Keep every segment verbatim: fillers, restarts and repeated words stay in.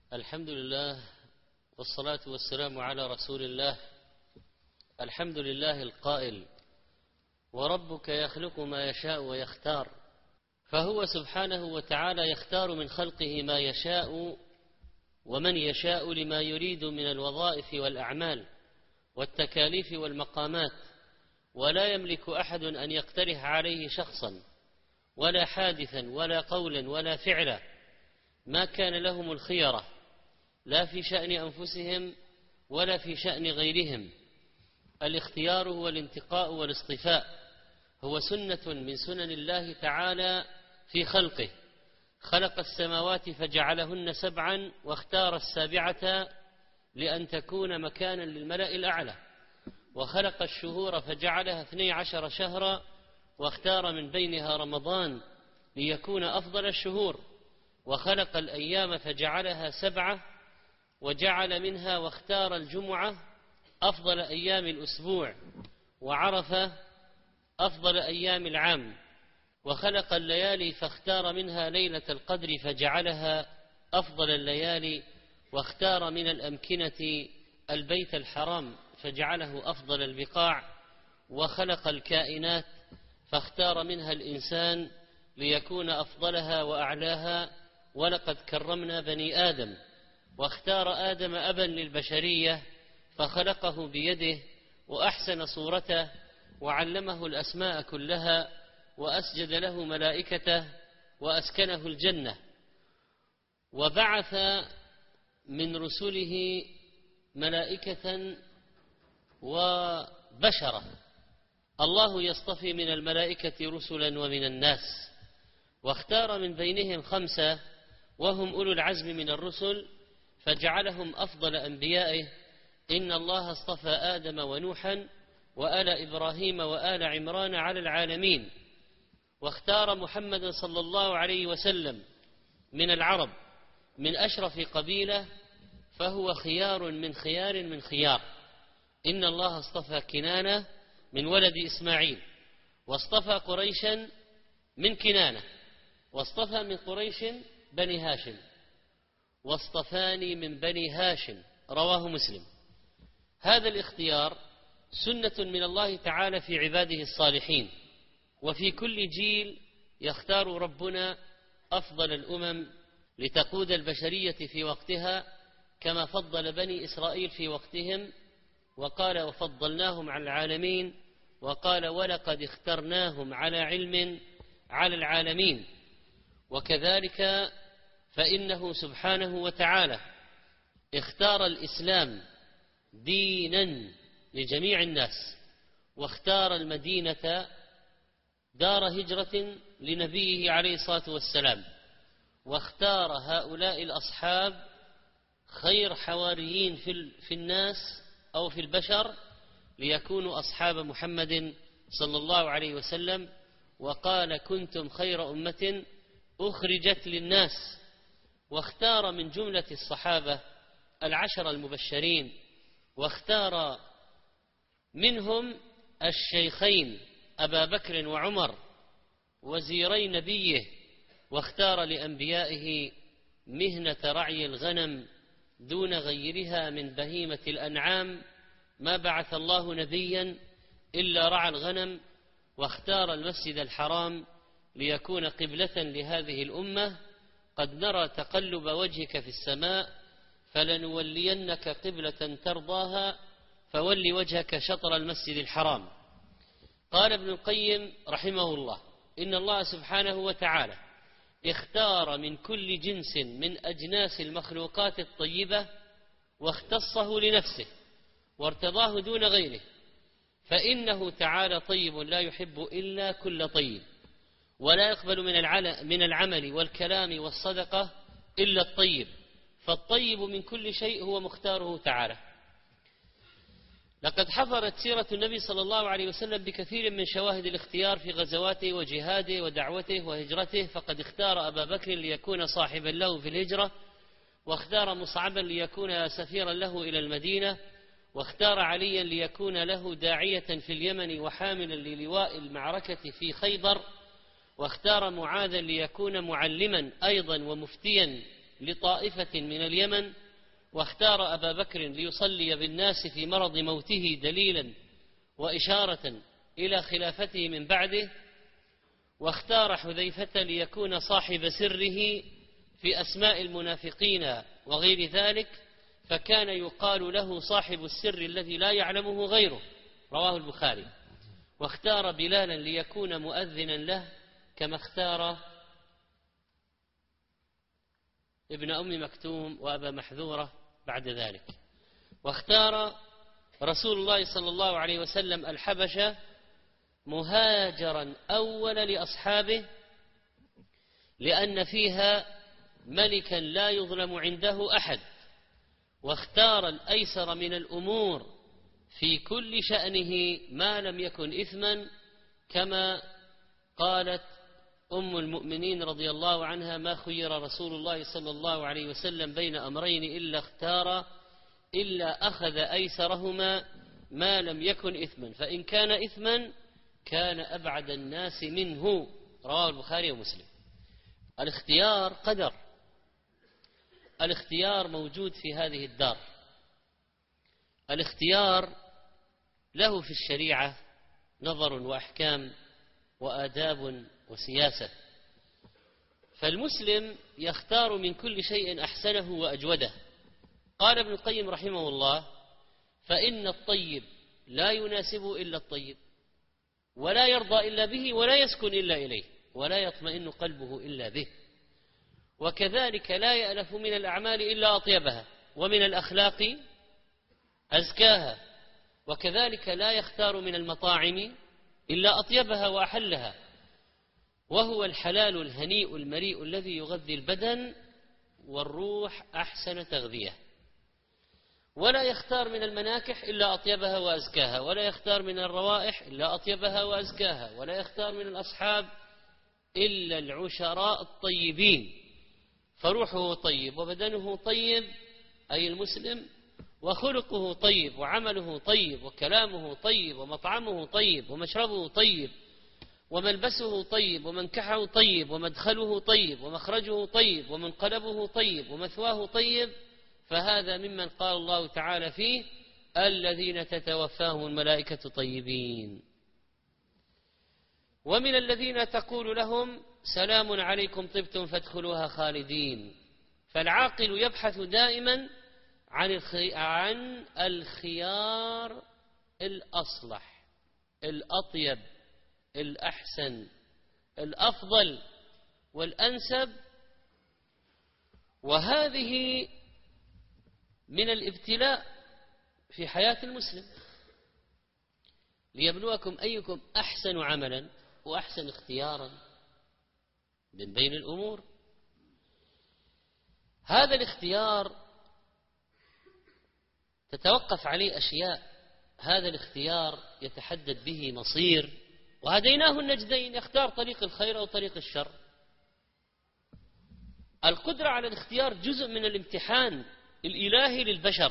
الحمد لله والصلاة والسلام على رسول الله. الحمد لله القائل: وربك يخلق ما يشاء ويختار. فهو سبحانه وتعالى يختار من خلقه ما يشاء ومن يشاء لما يريد من الوظائف والأعمال والتكاليف والمقامات، ولا يملك أحد أن يقترح عليه شخصا ولا حادثا ولا قولا ولا فعلا، ما كان لهم الخيرة لا في شأن أنفسهم ولا في شأن غيرهم. الاختيار هو الانتقاء والاصطفاء، هو سنة من سنن الله تعالى في خلقه. خلق السماوات فجعلهن سبعا واختار السابعة لأن تكون مكانا للملأ الأعلى، وخلق الشهور فجعلها اثني عشر شهرا واختار من بينها رمضان ليكون أفضل الشهور، وخلق الأيام فجعلها سبعة وجعل منها واختار الجمعة أفضل أيام الأسبوع، وعرفة أفضل أيام العام، وخلق الليالي فاختار منها ليلة القدر فجعلها أفضل الليالي، واختار من الأمكنة البيت الحرام فجعله أفضل البقاع، وخلق الكائنات فاختار منها الإنسان ليكون أفضلها وأعلاها. ولقد كرمنا بني آدم، واختار آدم أبا للبشرية فخلقه بيده وأحسن صورته وعلمه الأسماء كلها وأسجد له ملائكته وأسكنه الجنة، وبعث من رسله ملائكة وبشرة. الله يصطفي من الملائكة رسلا ومن الناس، واختار من بينهم خمسة وهم أولو العزم من الرسل فجعلهم أفضل أنبيائه. إن الله اصطفى آدم ونوحا وآل إبراهيم وآل عمران على العالمين، واختار محمد صلى الله عليه وسلم من العرب من أشرف قبيلة، فهو خيار من خيار من خيار. إن الله اصطفى كنانة من ولد إسماعيل، واصطفى قريشا من كنانة، واصطفى من قريش بني هاشم، واصطفاني من بني هاشم، رواه مسلم. هذا الاختيار سنة من الله تعالى في عباده الصالحين، وفي كل جيل يختار ربنا أفضل الأمم لتقود البشرية في وقتها، كما فضل بني إسرائيل في وقتهم، وقال: وفضلناهم على العالمين، وقال: ولقد اخترناهم على علم على العالمين. وكذلك فإنه سبحانه وتعالى اختار الإسلام دينا لجميع الناس، واختار المدينة دار هجرة لنبيه عليه الصلاة والسلام، واختار هؤلاء الأصحاب خير حواريين في الناس أو في البشر ليكونوا أصحاب محمد صلى الله عليه وسلم. وقال: كنتم خير أمة أخرجت للناس. واختار من جملة الصحابة العشر المبشرين، واختار منهم الشيخين أبا بكر وعمر وزيري نبيه، واختار لأنبيائه مهنة رعي الغنم دون غيرها من بهيمة الأنعام. ما بعث الله نبيا إلا رعى الغنم، واختار المسجد الحرام ليكون قبلة لهذه الأمة. قد نرى تقلب وجهك في السماء فلنولينك قبلة ترضاها فول وجهك شطر المسجد الحرام. قال ابن القيم رحمه الله: إن الله سبحانه وتعالى اختار من كل جنس من أجناس المخلوقات الطيبة واختصه لنفسه وارتضاه دون غيره، فإنه تعالى طيب لا يحب إلا كل طيب، ولا يقبل من العمل والكلام والصدقة إلا الطيب، فالطيب من كل شيء هو مختاره تعالى. لقد حفرت سيرة النبي صلى الله عليه وسلم بكثير من شواهد الاختيار في غزواته وجهاده ودعوته وهجرته، فقد اختار أبا بكر ليكون صاحبا له في الهجرة، واختار مصعبا ليكون سفيرا له إلى المدينة، واختار عليا ليكون له داعية في اليمن وحاملا للواء المعركة في خيبر، واختار معاذا ليكون معلما أيضا ومفتيا لطائفة من اليمن، واختار أبا بكر ليصلي بالناس في مرض موته دليلا وإشارة إلى خلافته من بعده، واختار حذيفة ليكون صاحب سره في أسماء المنافقين وغير ذلك، فكان يقال له صاحب السر الذي لا يعلمه غيره، رواه البخاري. واختار بلالا ليكون مؤذنا له، كما اختار ابن أم مكتوم وأبا محذورة بعد ذلك. واختار رسول الله صلى الله عليه وسلم الحبشة مهاجرا أول لأصحابه، لأن فيها ملكا لا يظلم عنده أحد، واختار الأيسر من الأمور في كل شأنه ما لم يكن إثما، كما قالت أم المؤمنين رضي الله عنها: ما خير رسول الله صلى الله عليه وسلم بين أمرين إلا اختار إلا أخذ أيسرهما ما لم يكن إثما، فإن كان إثما كان أبعد الناس منه، رواه البخاري ومسلم. الاختيار قدر، الاختيار موجود في هذه الدار، الاختيار له في الشريعة نظر وأحكام وآداب وسياسة، فالمسلم يختار من كل شيء أحسنه وأجوده. قال ابن القيم رحمه الله: فإن الطيب لا يناسبه إلا الطيب، ولا يرضى إلا به، ولا يسكن إلا إليه، ولا يطمئن قلبه إلا به. وكذلك لا يألف من الأعمال إلا أطيبها، ومن الأخلاق أزكاها. وكذلك لا يختار من المطاعم إلا أطيبها وأحلها، وهو الحلال الهنيء المريء الذي يغذي البدن والروح أحسن تغذية. ولا يختار من المناكح إلا أطيبها وأزكاها، ولا يختار من الروائح إلا أطيبها وأزكاها، ولا يختار من الأصحاب إلا العشراء الطيبين، فروحه طيب وبدنه طيب أي المسلم، وخلقه طيب وعمله طيب وكلامه طيب ومطعمه طيب ومشربه طيب وملبسه طيب ومنكحه طيب ومدخله طيب ومخرجه طيب ومنقلبه طيب ومثواه طيب، فهذا ممن قال الله تعالى فيه: الذين تتوفاهم الملائكة طيبين. ومن الذين تقول لهم سلام عليكم طبتم فادخلوها خالدين. فالعاقل يبحث دائما عن عن الخيار الأصلح، الأطيب، الأحسن، الأفضل والأنسب. وهذه من الابتلاء في حياة المسلم، ليبلوكم أيكم أحسن عملا وأحسن اختيارا من بين الأمور. هذا الاختيار تتوقف عليه أشياء، هذا الاختيار يتحدد به مصير، وهديناه النجدين، يختار طريق الخير أو طريق الشر. القدرة على الاختيار جزء من الامتحان الإلهي للبشر.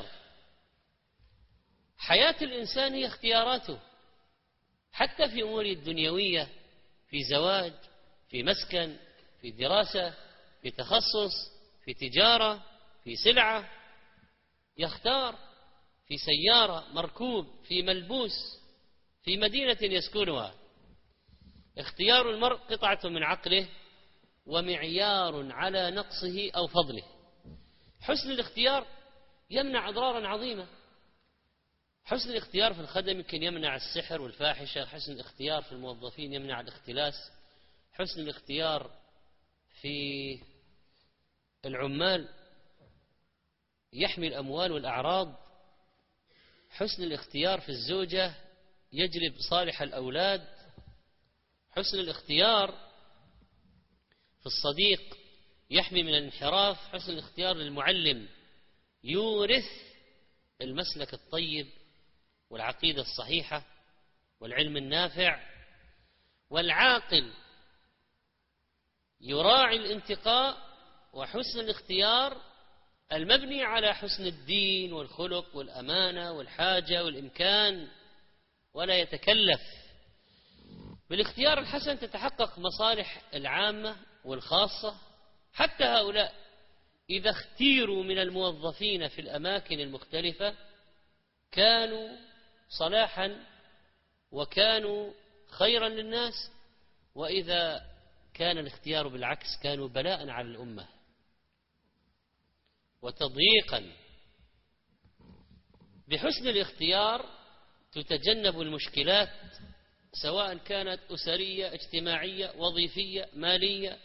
حياة الإنسان هي اختياراته، حتى في أموره الدنيوية، في زواج، في مسكن، في دراسة، في تخصص، في تجارة، في سلعة، يختار في سيارة، مركوب، في ملبوس، في مدينة يسكنها. اختيار المرء قطعة من عقله ومعيار على نقصه أو فضله. حسن الاختيار يمنع أضرارا عظيمة. حسن الاختيار في الخدم يمكن يمنع السحر والفاحشة، حسن الاختيار في الموظفين يمنع الاختلاس، حسن الاختيار في العمال يحمي الأموال والأعراض، حسن الاختيار في الزوجة يجلب صالح الأولاد، حسن الاختيار في الصديق يحمي من الانحراف، حسن الاختيار للمعلم يورث المسلك الطيب والعقيدة الصحيحة والعلم النافع، والعاقل يراعي الانتقاء وحسن الاختيار المبني على حسن الدين والخلق والأمانة والحاجة والإمكان، ولا يتكلف. بالاختيار الحسن تتحقق مصالح العامة والخاصة. حتى هؤلاء إذا اختيروا من الموظفين في الأماكن المختلفة كانوا صلاحا وكانوا خيرا للناس، وإذا كان الاختيار بالعكس كانوا بلاء على الأمة وتضييقا. بحسن الاختيار تتجنب المشكلات سواء كانت أسرية، اجتماعية، وظيفية، مالية.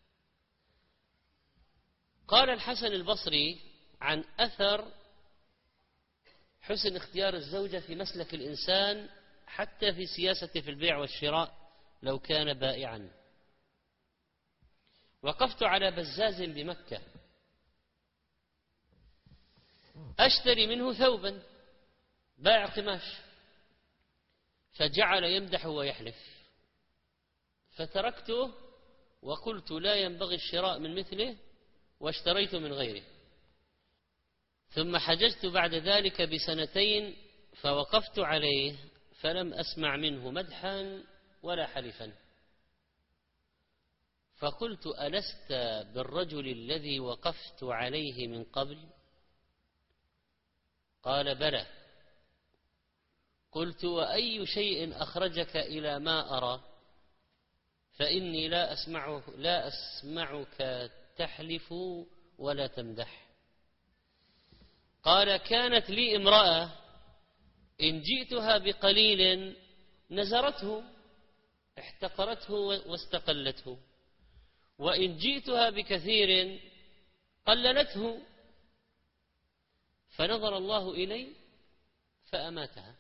قال الحسن البصري عن أثر حسن اختيار الزوجة في مسلك الإنسان حتى في سياسته في البيع والشراء لو كان بائعا: وقفت على بزاز بمكة أشتري منه ثوبا، بائع قماش، فجعل يمدح ويحلف، فتركته وقلت لا ينبغي الشراء من مثله واشتريت من غيره. ثم حججت بعد ذلك بسنتين فوقفت عليه فلم أسمع منه مدحا ولا حلفا، فقلت ألست بالرجل الذي وقفت عليه من قبل؟ قال بلى. قلت وأي شيء أخرجك إلى ما أرى؟ فإني لا أسمعه لا أسمعك تحلف ولا تمدح. قال كانت لي امرأة إن جئتها بقليل نزرته، احتقرته واستقلته، وإن جئتها بكثير قللته، فنظر الله إلي فأماتها.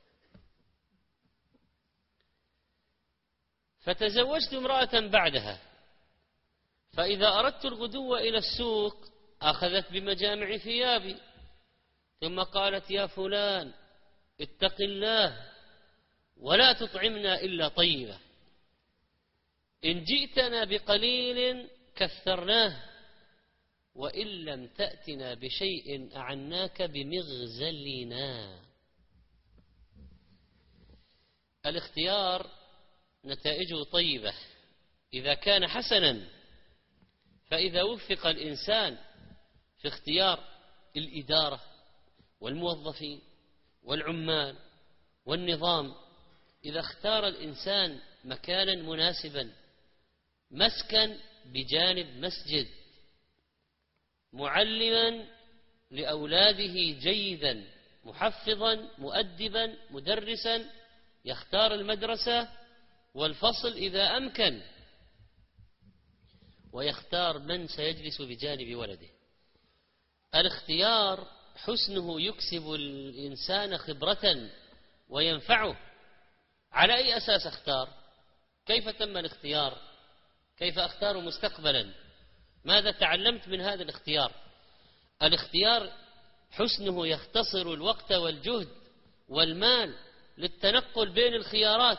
فتزوجت امرأة بعدها، فإذا أردت الغدو إلى السوق أخذت بمجامع ثيابي، ثم قالت يا فلان اتق الله ولا تطعمنا إلا طيبة، إن جئتنا بقليل كثرناه، وإن لم تأتنا بشيء أعناك بمغزلنا. الاختيار نتائجه طيبة إذا كان حسنا، فإذا وفق الإنسان في اختيار الإدارة والموظفين والعمال والنظام، إذا اختار الإنسان مكانا مناسبا، مسكن بجانب مسجد، معلما لأولاده جيدا، محفظا مؤدبا مدرسا، يختار المدرسة والفصل إذا أمكن، ويختار من سيجلس بجانب ولده. الاختيار حسنه يكسب الإنسان خبرة وينفعه. على أي أساس اختار؟ كيف تم الاختيار؟ كيف أختار مستقبلا؟ ماذا تعلمت من هذا الاختيار؟ الاختيار حسنه يختصر الوقت والجهد والمال للتنقل بين الخيارات.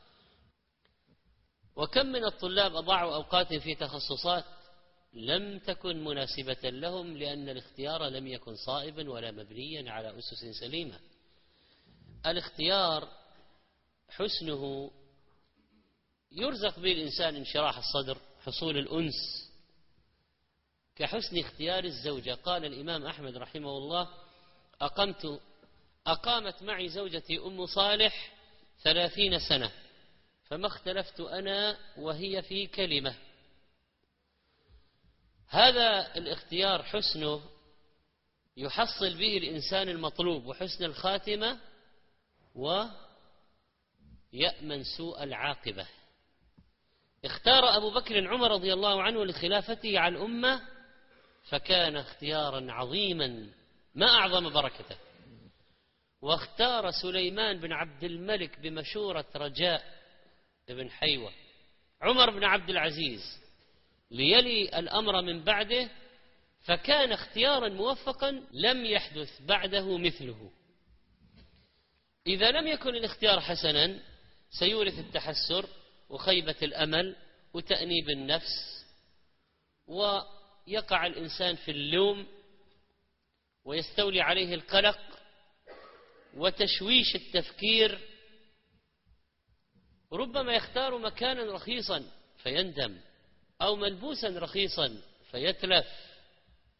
وكم من الطلاب أضاعوا أوقات في تخصصات لم تكن مناسبة لهم لأن الاختيار لم يكن صائبا ولا مبنيا على أسس سليمة. الاختيار حسنه يرزق به الإنسان انشراح الصدر، حصول الأنس، كحسن اختيار الزوجة. قال الإمام أحمد رحمه الله أقمت أقامت معي زوجتي أم صالح ثلاثين سنة فما اختلفت أنا وهي في كلمة. هذا الاختيار حسنه يحصل به الإنسان المطلوب وحسن الخاتمة، ويأمن سوء العاقبة. اختار أبو بكر عمر رضي الله عنه لخلافته على الأمة، فكان اختيارا عظيما ما أعظم بركته. واختار سليمان بن عبد الملك بمشورة رجاء بن حيوة عمر بن عبد العزيز ليلي الأمر من بعده، فكان اختيارا موفقا لم يحدث بعده مثله. إذا لم يكن الاختيار حسنا سيورث التحسر وخيبة الأمل وتأنيب النفس، ويقع الإنسان في اللوم ويستولي عليه القلق وتشويش التفكير. ربما يختار مكانا رخيصا فيندم، أو ملبوسا رخيصا فيتلف،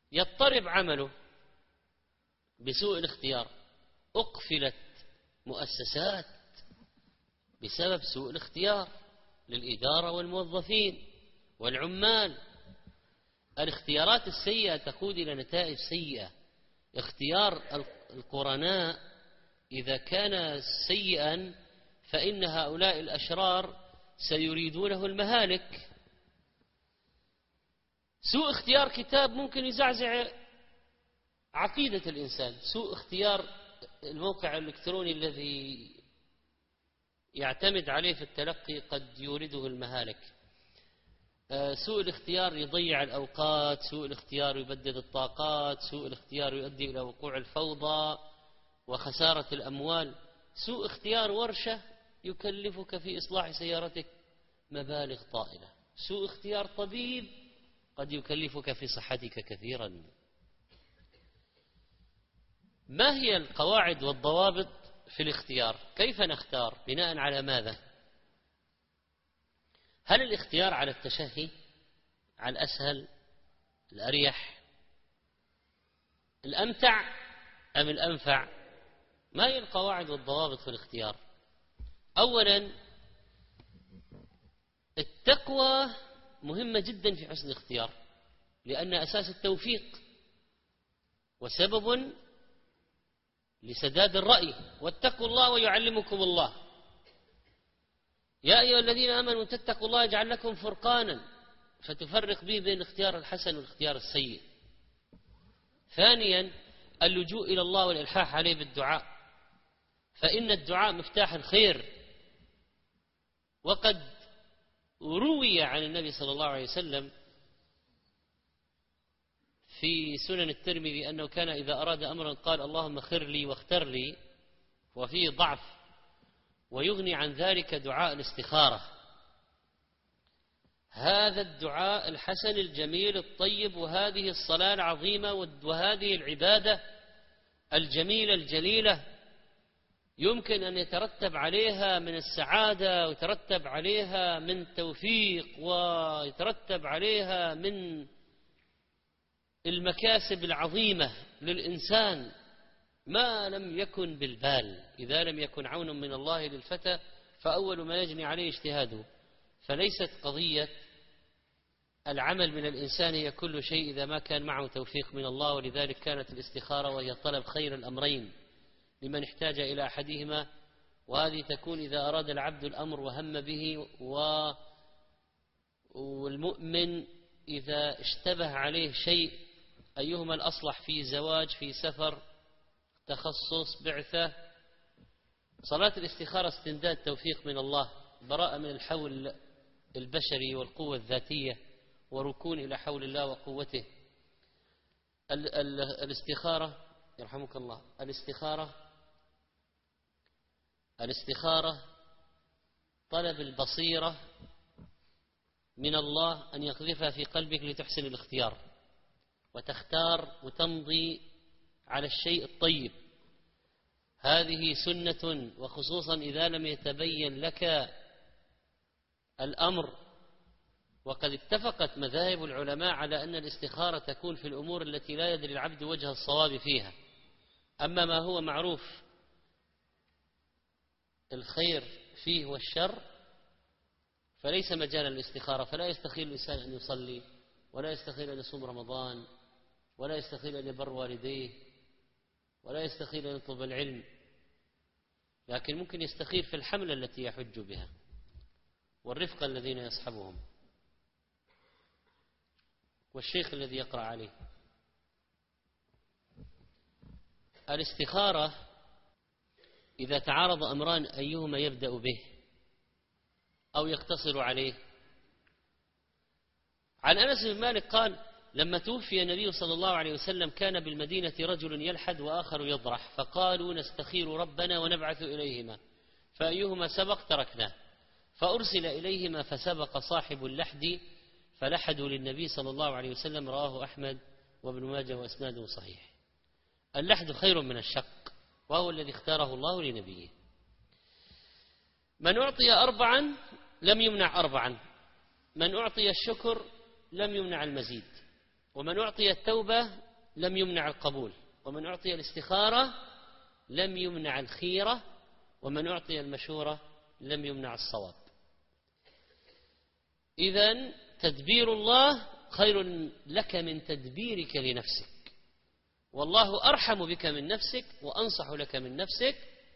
يضطرب عمله بسوء الاختيار. أقفلت مؤسسات بسبب سوء الاختيار للإدارة والموظفين والعمال. الاختيارات السيئة تقود إلى نتائج سيئة. اختيار القرناء إذا كان سيئا فإن هؤلاء الأشرار سيريدونه المهالك. سوء اختيار كتاب ممكن يزعزع عقيدة الإنسان. سوء اختيار الموقع الإلكتروني الذي يعتمد عليه في التلقي قد يورده المهالك. سوء الاختيار يضيع الأوقات، سوء الاختيار يبدد الطاقات، سوء الاختيار يؤدي إلى وقوع الفوضى وخسارة الأموال. سوء اختيار ورشة يكلفك في إصلاح سيارتك مبالغ طائلة. سوء اختيار طبيب قد يكلفك في صحتك كثيرا. ما هي القواعد والضوابط في الاختيار؟ كيف نختار؟ بناء على ماذا؟ هل الاختيار على التشهي، على الأسهل، الأريح، الأمتع أم الأنفع؟ ما هي القواعد والضوابط في الاختيار؟ أولا، التقوى مهمة جدا في حسن الاختيار، لأن أساس التوفيق وسبب لسداد الرأي. واتقوا الله ويعلمكم الله. يا أيها الذين آمنوا تتقوا الله يجعل لكم فرقانا فتفرق به بين الاختيار الحسن والاختيار السيء. ثانيا، اللجوء إلى الله والإلحاح عليه بالدعاء، فإن الدعاء مفتاح الخير. وقد روي عن النبي صلى الله عليه وسلم في سنن الترمذي أنه كان إذا أراد أمرا قال اللهم خر لي واختر لي، وفيه ضعف، ويغني عن ذلك دعاء الاستخارة. هذا الدعاء الحسن الجميل الطيب، وهذه الصلاة العظيمة، وهذه العبادة الجميلة الجليلة يمكن أن يترتب عليها من السعادة، ويترتب عليها من توفيق، ويترتب عليها من المكاسب العظيمة للإنسان ما لم يكن بالبال. إذا لم يكن عون من الله للفتى فأول ما يجني عليه اجتهاده. فليست قضية العمل من الإنسان هي كل شيء إذا ما كان معه توفيق من الله. ولذلك كانت الاستخارة وهي طلب خير الأمرين لمن احتاج إلى أحدهما، وهذه تكون إذا أراد العبد الأمر وهم به، والمؤمن إذا اشتبه عليه شيء أيهما الأصلح في زواج، في سفر، تخصص، بعثة. صلاة الاستخارة استمداد توفيق من الله، براءة من الحول البشري والقوة الذاتية، وركون إلى حول الله وقوته. ال ال الاستخارة يرحمك الله الاستخارة الاستخارة طلب البصيرة من الله أن يقذفها في قلبك لتحسن الاختيار وتختار وتمضي على الشيء الطيب. هذه سنة، وخصوصا إذا لم يتبين لك الأمر. وقد اتفقت مذاهب العلماء على أن الاستخارة تكون في الأمور التي لا يدري العبد وجه الصواب فيها. أما ما هو معروف الخير فيه والشر فليس مجالا للاستخارة. فلا يستخيل الإنسان أن يصلي، ولا يستخيل أن يصوم رمضان، ولا يستخيل أن يبر والديه، ولا يستخيل أن يطلب العلم، لكن ممكن يستخيل في الحملة التي يحج بها والرفقة الذين يصحبهم والشيخ الذي يقرأ عليه. الاستخارة إذا تعارض أمران أيهما يبدأ به أو يقتصر عليه. عن أنس بن مالك قال لما توفي النبي صلى الله عليه وسلم كان بالمدينة رجل يلحد وآخر يضرح، فقالوا نستخير ربنا ونبعث إليهما فأيهما سبق تركناه، فأرسل إليهما فسبق صاحب اللحد فلحدوا للنبي صلى الله عليه وسلم. رواه أحمد وابن ماجه وإسناده صحيح. اللحد خير من الشق، وهو الذي اختاره الله لنبيه. من أعطي أربعا لم يمنع أربعا، من أعطي الشكر لم يمنع المزيد. ومن أعطي التوبة لم يمنع القبول، ومن أعطي الاستخارة لم يمنع الخيرة، ومن أعطي المشورة لم يمنع الصواب. إذن تدبير الله خير لك من تدبيرك لنفسك، والله أرحم بك من نفسك وأنصح لك من نفسك،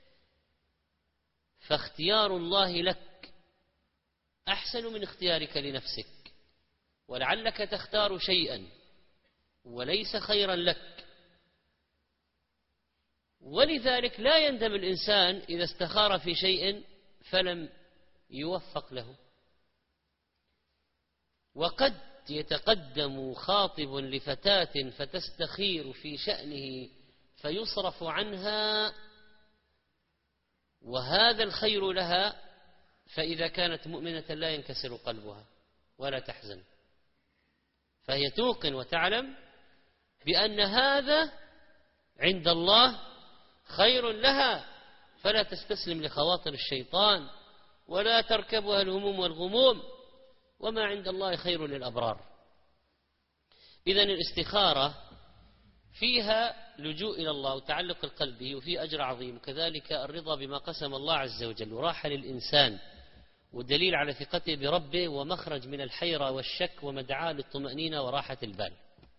فاختيار الله لك أحسن من اختيارك لنفسك، ولعلك تختار شيئا وليس خيرا لك. ولذلك لا يندم الإنسان إذا استخار في شيء فلم يوفق له. وقد يتقدم خاطب لفتاة فتستخير في شأنه فيصرف عنها، وهذا الخير لها، فإذا كانت مؤمنة لا ينكسر قلبها ولا تحزن، فهي توقن وتعلم بأن هذا عند الله خير لها، فلا تستسلم لخواطر الشيطان ولا تركبها الهموم والغموم، وما عند الله خير للأبرار. إذن الاستخارة فيها لجوء إلى الله وتعلق القلب به، وفي أجر عظيم، كذلك الرضا بما قسم الله عز وجل، وراحة للإنسان ودليل على ثقته بربه، ومخرج من الحيرة والشك، ومدعاة للطمأنينة وراحة البال.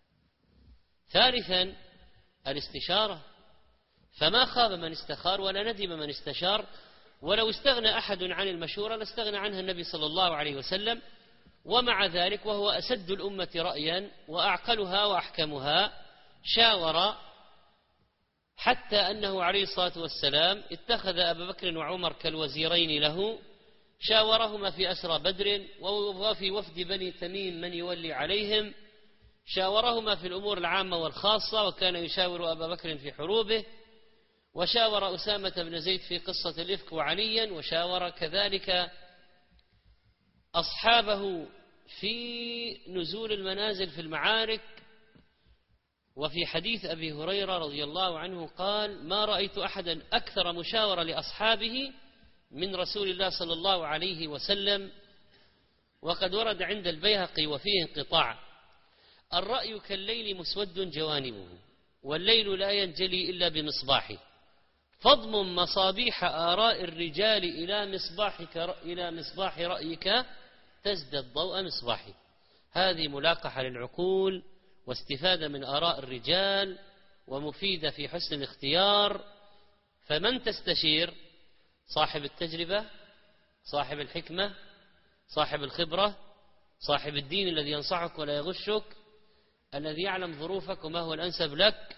ثالثا الاستشارة، فما خاب من استخار ولا ندم من استشار، ولو استغنى أحد عن المشورة لاستغنى عنها النبي صلى الله عليه وسلم، ومع ذلك وهو أسد الأمة رأيا وأعقلها وأحكمها شاور، حتى أنه عليه الصلاة والسلام اتخذ أبا بكر وعمر كالوزيرين له، شاورهما في أسرى بدر وفي وفد بني تميم من يولي عليهم، شاورهما في الأمور العامة والخاصة، وكان يشاور أبا بكر في حروبه، وشاور أسامة بن زيد في قصة الإفك وعليا، وشاور كذلك أصحابه في نزول المنازل في المعارك. وفي حديث أبي هريرة رضي الله عنه قال: ما رأيت أحدا أكثر مشاورة لأصحابه من رسول الله صلى الله عليه وسلم. وقد ورد عند البيهقي وفيه انقطاع: الرأي كالليل مسود جوانبه، والليل لا ينجلي إلا بمصباحه، فاضمم مصابيح آراء الرجال إلى مصباحك إلى مصباح رأيك تزدد ضوء مصباحه. هذه ملاقحة للعقول واستفادة من آراء الرجال، ومفيدة في حسن الاختيار. فمن تستشير؟ صاحب التجربة، صاحب الحكمة، صاحب الخبرة، صاحب الدين الذي ينصحك ولا يغشك، الذي يعلم ظروفك وما هو الأنسب لك.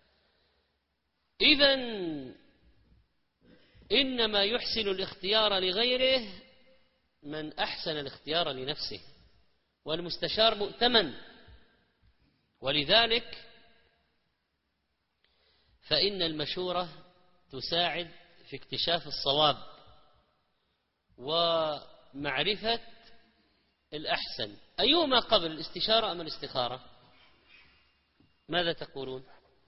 إذن إنما يحسن الاختيار لغيره من أحسن الاختيار لنفسه، والمستشار مؤتمن. ولذلك فإن المشورة تساعد في اكتشاف الصواب ومعرفة الأحسن. أيهما قبل، الاستشارة أم الاستخارة؟ ماذا تقولون؟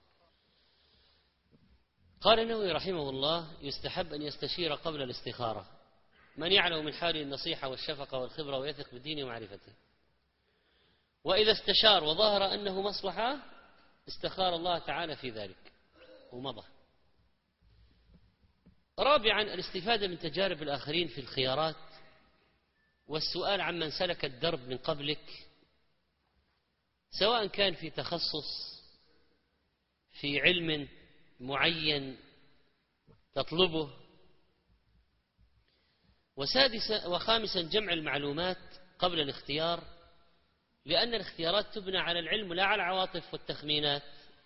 قال النووي رحمه الله: يستحب أن يستشير قبل الاستخارة من يعلم من حاله النصيحة والشفقة والخبرة ويثق بالدين ومعرفته، وإذا استشار وظهر أنه مصلحة استخار الله تعالى في ذلك ومضى. رابعا الاستفادة من تجارب الآخرين في الخيارات، والسؤال عمن سلك الدرب من قبلك، سواء كان في تخصص في علم معين تطلبه. وسادسا وخامسا جمع المعلومات قبل الاختيار، لأن الاختيارات تبنى على العلم لا على العواطف والتخمينات.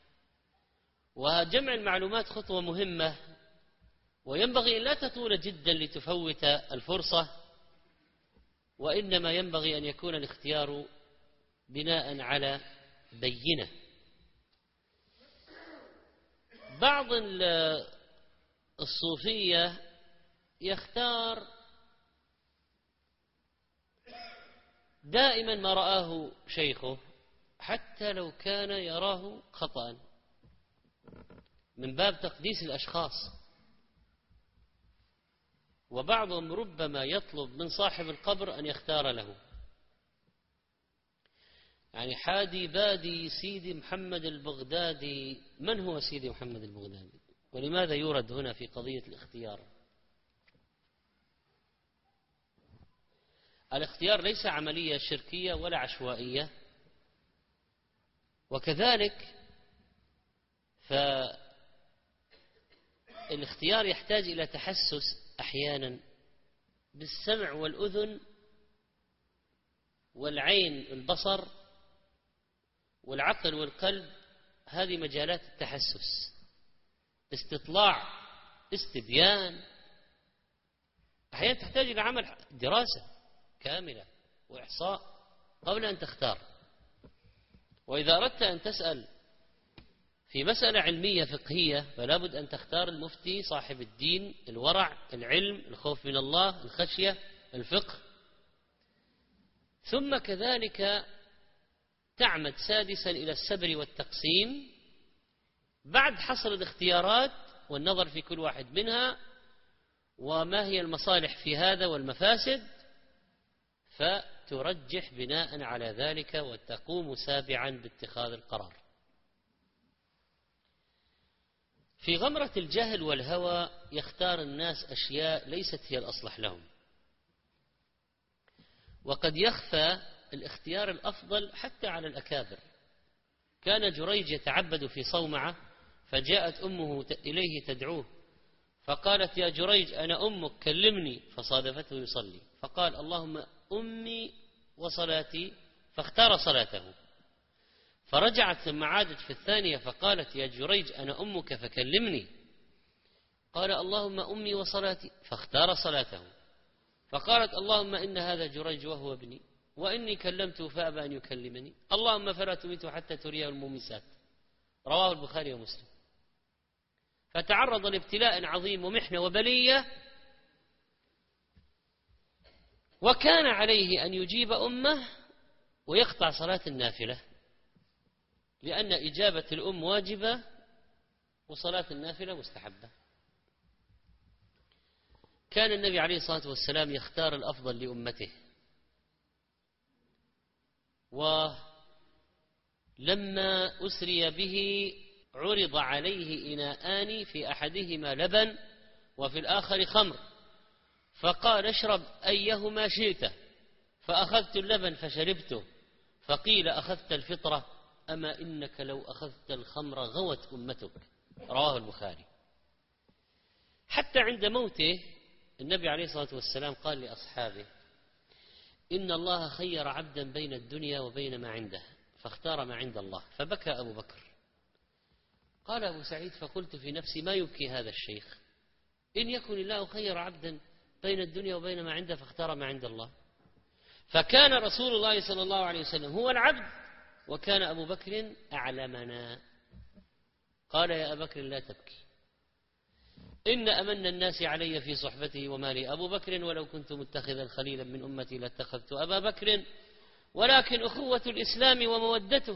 وجمع المعلومات خطوة مهمة، وينبغي أن لا تطول جدا لتفوت الفرصة، وإنما ينبغي أن يكون الاختيار بناء على بينة. بعض الصوفية يختار دائما ما رآه شيخه حتى لو كان يراه خطأ، من باب تقديس الأشخاص. وبعضهم ربما يطلب من صاحب القبر أن يختار له. يعني حادي بادي سيدي محمد البغدادي. من هو سيدي محمد البغدادي؟ ولماذا يورد هنا في قضية الاختيار؟ الاختيار ليس عملية شركية ولا عشوائية، وكذلك فالاختيار يحتاج إلى تحسس أحيانا بالسمع والأذن والعين البصر والعقل والقلب. هذه مجالات التحسس، استطلاع، استبيان. أحيانا تحتاج إلى عمل دراسة كاملة وإحصاء قبل أن تختار. وإذا أردت أن تسأل في مسألة علمية فقهية فلا بد أن تختار المفتي صاحب الدين، الورع، العلم، الخوف من الله، الخشية، الفقه. ثم كذلك تعمد سادسا إلى السبر والتقسيم بعد حصر الاختيارات والنظر في كل واحد منها وما هي المصالح في هذا والمفاسد، فترجح بناء على ذلك وتقوم سابعا باتخاذ القرار. في غمرة الجهل والهوى يختار الناس أشياء ليست هي الأصلح لهم، وقد يخفى الاختيار الأفضل حتى على الأكابر. كان جريج يتعبد في صومعة فجاءت أمه إليه تدعوه فقالت: يا جريج أنا أمك كلمني، فصادفته يصلي فقال: اللهم أمي وصلاتي، فاختار صلاته. فرجعت ثم عادت في الثانية فقالت: يا جريج أنا أمك فكلمني، قال: اللهم أمي وصلاتي، فاختار صلاته. فقالت: اللهم إن هذا جريج وهو ابني وإني كلمته فأبى أن يكلمني، اللهم فلا تميته حتى تريه المومسات. رواه البخاري ومسلم. فتعرض لابتلاء عظيم ومحنة وبلية، وكان عليه أن يجيب أمه ويقطع صلاة النافلة، لأن إجابة الأم واجبة وصلاة النافلة مستحبة. كان النبي عليه الصلاة والسلام يختار الأفضل لأمته، ولما أسري به عرض عليه إناءان في أحدهما لبن وفي الآخر خمر، فقال: اشرب أيهما شئت، فأخذت اللبن فشربته، فقيل: أخذت الفطرة، أما إنك لو أخذت الخمر غوت أمتك. رواه البخاري. حتى عند موته النبي عليه الصلاة والسلام قال لأصحابه: إن الله خير عبدا بين الدنيا وبين ما عنده فاختار ما عند الله، فبكى أبو بكر. قال أبو سعيد: فقلت في نفسي ما يبكي هذا الشيخ، إن يكن الله خير عبدا بين الدنيا وبين ما عنده فاختار ما عند الله. فكان رسول الله صلى الله عليه وسلم هو العبد، وكان أبو بكر أعلمنا. قال: يا أبا بكر لا تبكي، إن أمن الناس علي في صحبته ومالي أبو بكر، ولو كنت متخذا خليلا من أمتي لاتخذت أبا بكر، ولكن أخوة الإسلام ومودته.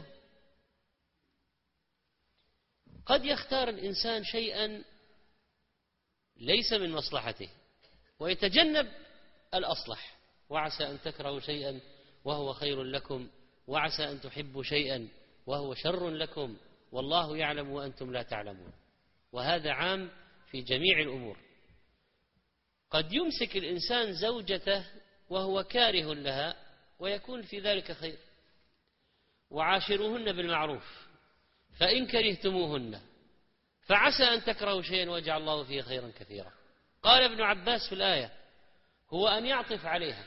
قد يختار الإنسان شيئا ليس من مصلحته ويتجنب الأصلح، وعسى أن تكرهوا شيئا وهو خير لكم، وعسى أن تحبوا شيئا وهو شر لكم، والله يعلم وأنتم لا تعلمون. وهذا عام في جميع الأمور. قد يمسك الإنسان زوجته وهو كاره لها ويكون في ذلك خير. وعاشروهن بالمعروف فإن كرهتموهن فعسى أن تكرهوا شيئا ويجعل الله فيه خيرا كثيرا. قال ابن عباس في الآية: هو أن يعطف عليها.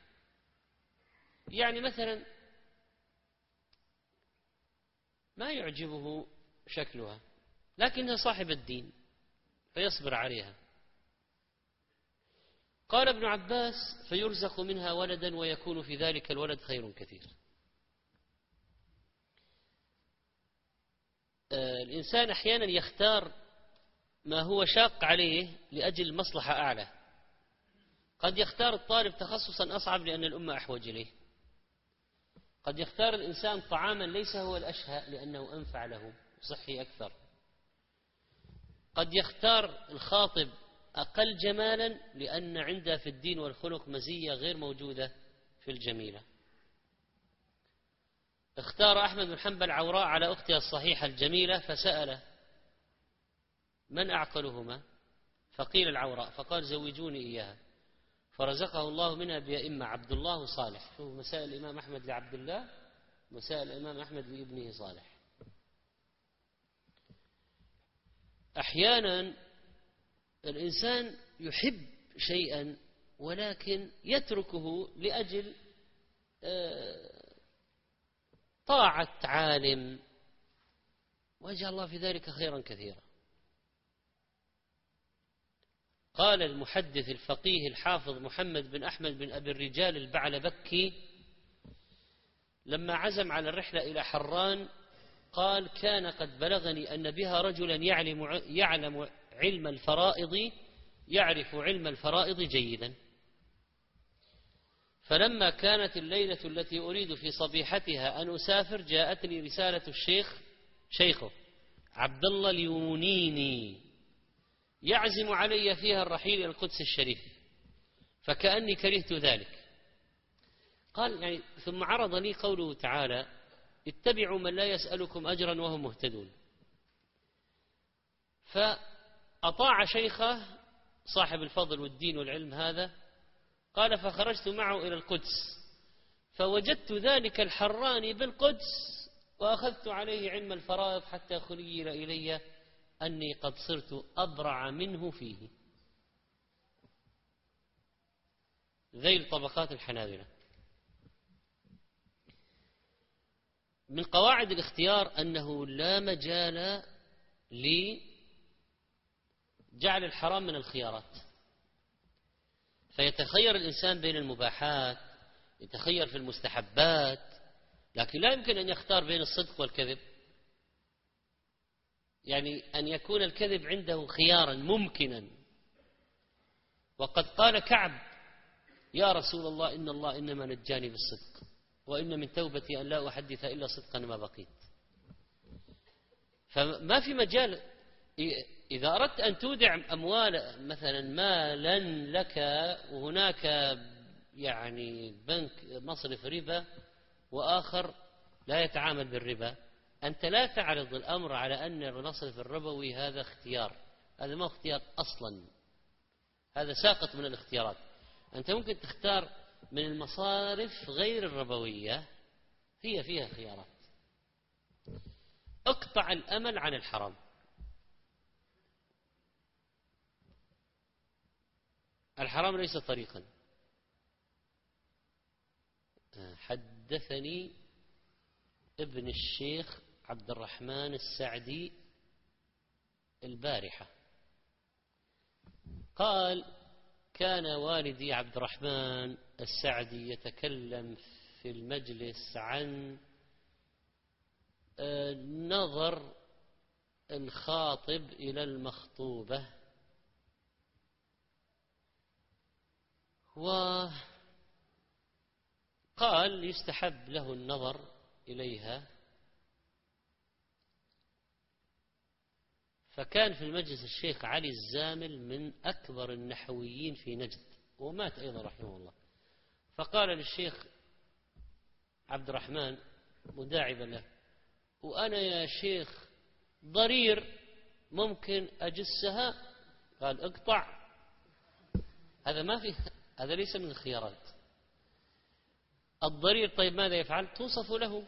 يعني مثلا ما يعجبه شكلها لكنها صاحب الدين فيصبر عليها. قال ابن عباس: فيرزق منها ولدا ويكون في ذلك الولد خير كثير. آه الإنسان أحيانا يختار ما هو شاق عليه لأجل مصلحة أعلى. قد يختار الطالب تخصصا أصعب لأن الأمة أحوج إليه. قد يختار الإنسان طعاما ليس هو الأشهى لأنه أنفع له صحي أكثر. قد يختار الخاطب أقل جمالا لأن عنده في الدين والخلق مزية غير موجودة في الجميلة. اختار أحمد بن حنبل عوراء على أختها الصحيحة الجميلة، فسأل من أعقلهما؟ فقيل العوراء، فقال زوجوني إياها، فرزقه الله منها بأئمة عبد الله وصالح. شوف مسائل الإمام أحمد لعبد الله، مسائل الإمام أحمد لابنه صالح. أحيانا الإنسان يحب شيئا ولكن يتركه لأجل طاعة عالم، وجعل الله في ذلك خيرا كثيرا. قال المحدث الفقيه الحافظ محمد بن أحمد بن أبي الرجال البعلبكي لما عزم على الرحلة إلى حران قال: كان قد بلغني أن بها رجلا يعلم, يعلم علم الفرائض يعرف علم الفرائض جيدا، فلما كانت الليلة التي أريد في صبيحتها أن أسافر جاءتني رسالة الشيخ شيخه عبد الله اليونيني يعزم علي فيها الرحيل إلى القدس الشريف، فكأني كرهت ذلك. قال يعني ثم عرض لي قوله تعالى: اتبعوا من لا يسألكم أجرا وهم مهتدون، فأطاع شيخه صاحب الفضل والدين والعلم هذا. قال: فخرجت معه إلى القدس فوجدت ذلك الحراني بالقدس وأخذت عليه علم الفرائض حتى خيل إلي أني قد صرت أبرع منه فيه. ذيل طبقات الحنابلة. من قواعد الاختيار أنه لا مجال لجعل الحرام من الخيارات، فيتخير الإنسان بين المباحات، يتخير في المستحبات، لكن لا يمكن أن يختار بين الصدق والكذب. يعني أن يكون الكذب عنده خيارا ممكنا. وقد قال كعب: يا رسول الله إن الله إنما نجاني بالصدق، وإن من توبتي أن لا أحدث إلا صدقا ما بقيت. فما في مجال. إذا أردت أن تودع أموال مثلا مالا لك وهناك يعني بنك مصرف ربا وآخر لا يتعامل بالربا، أنت لا تعرض الأمر على أن المصرف الربوي هذا اختيار. هذا ما اختيار أصلا، هذا ساقط من الاختيارات. أنت ممكن تختار من المصارف غير الربوية، هي فيها خيارات. اقطع الأمل عن الحرام. الحرام ليس طريقا. حدثني ابن الشيخ عبد الرحمن السعدي البارحة قال: كان والدي عبد الرحمن السعدي يتكلم في المجلس عن نظر الخاطب إلى المخطوبة، وقال يستحب له النظر إليها. فكان في المجلس الشيخ علي الزامل من أكبر النحويين في نجد، ومات أيضا رحمه الله. فقال للشيخ عبد الرحمن مداعبا له: وأنا يا شيخ ضرير ممكن أجسها؟ قال: اقطع. هذا ما في، هذا ليس من الخيارات. الضرير طيب ماذا يفعل؟ توصف له.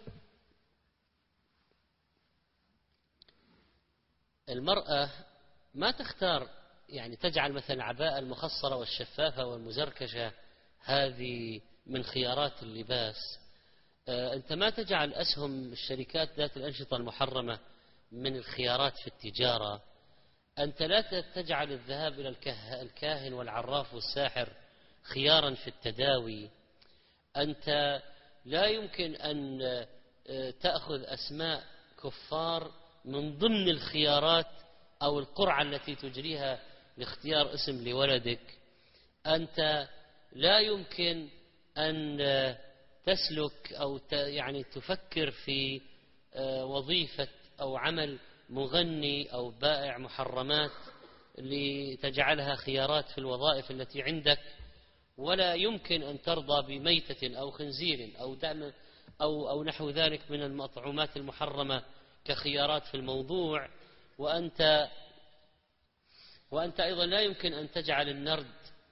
المرأة ما تختار، يعني تجعل مثلا العباءة المخصرة والشفافة والمزركشة هذه من خيارات اللباس. أنت ما تجعل أسهم الشركات ذات الأنشطة المحرمة من الخيارات في التجارة. أنت لا تجعل الذهاب إلى الكاهن والعراف والساحر خيارا في التداوي. أنت لا يمكن أن تأخذ أسماء كفار من ضمن الخيارات أو القرعة التي تجريها لاختيار اسم لولدك. أنت لا يمكن أن تسلك أو يعني تفكر في وظيفة أو عمل مغني أو بائع محرمات لتجعلها خيارات في الوظائف التي عندك. ولا يمكن أن ترضى بميتة أو خنزير أو دم أو, أو نحو ذلك من المطعومات المحرمة كخيارات في الموضوع. وأنت, وأنت أيضا لا يمكن أن تجعل النرد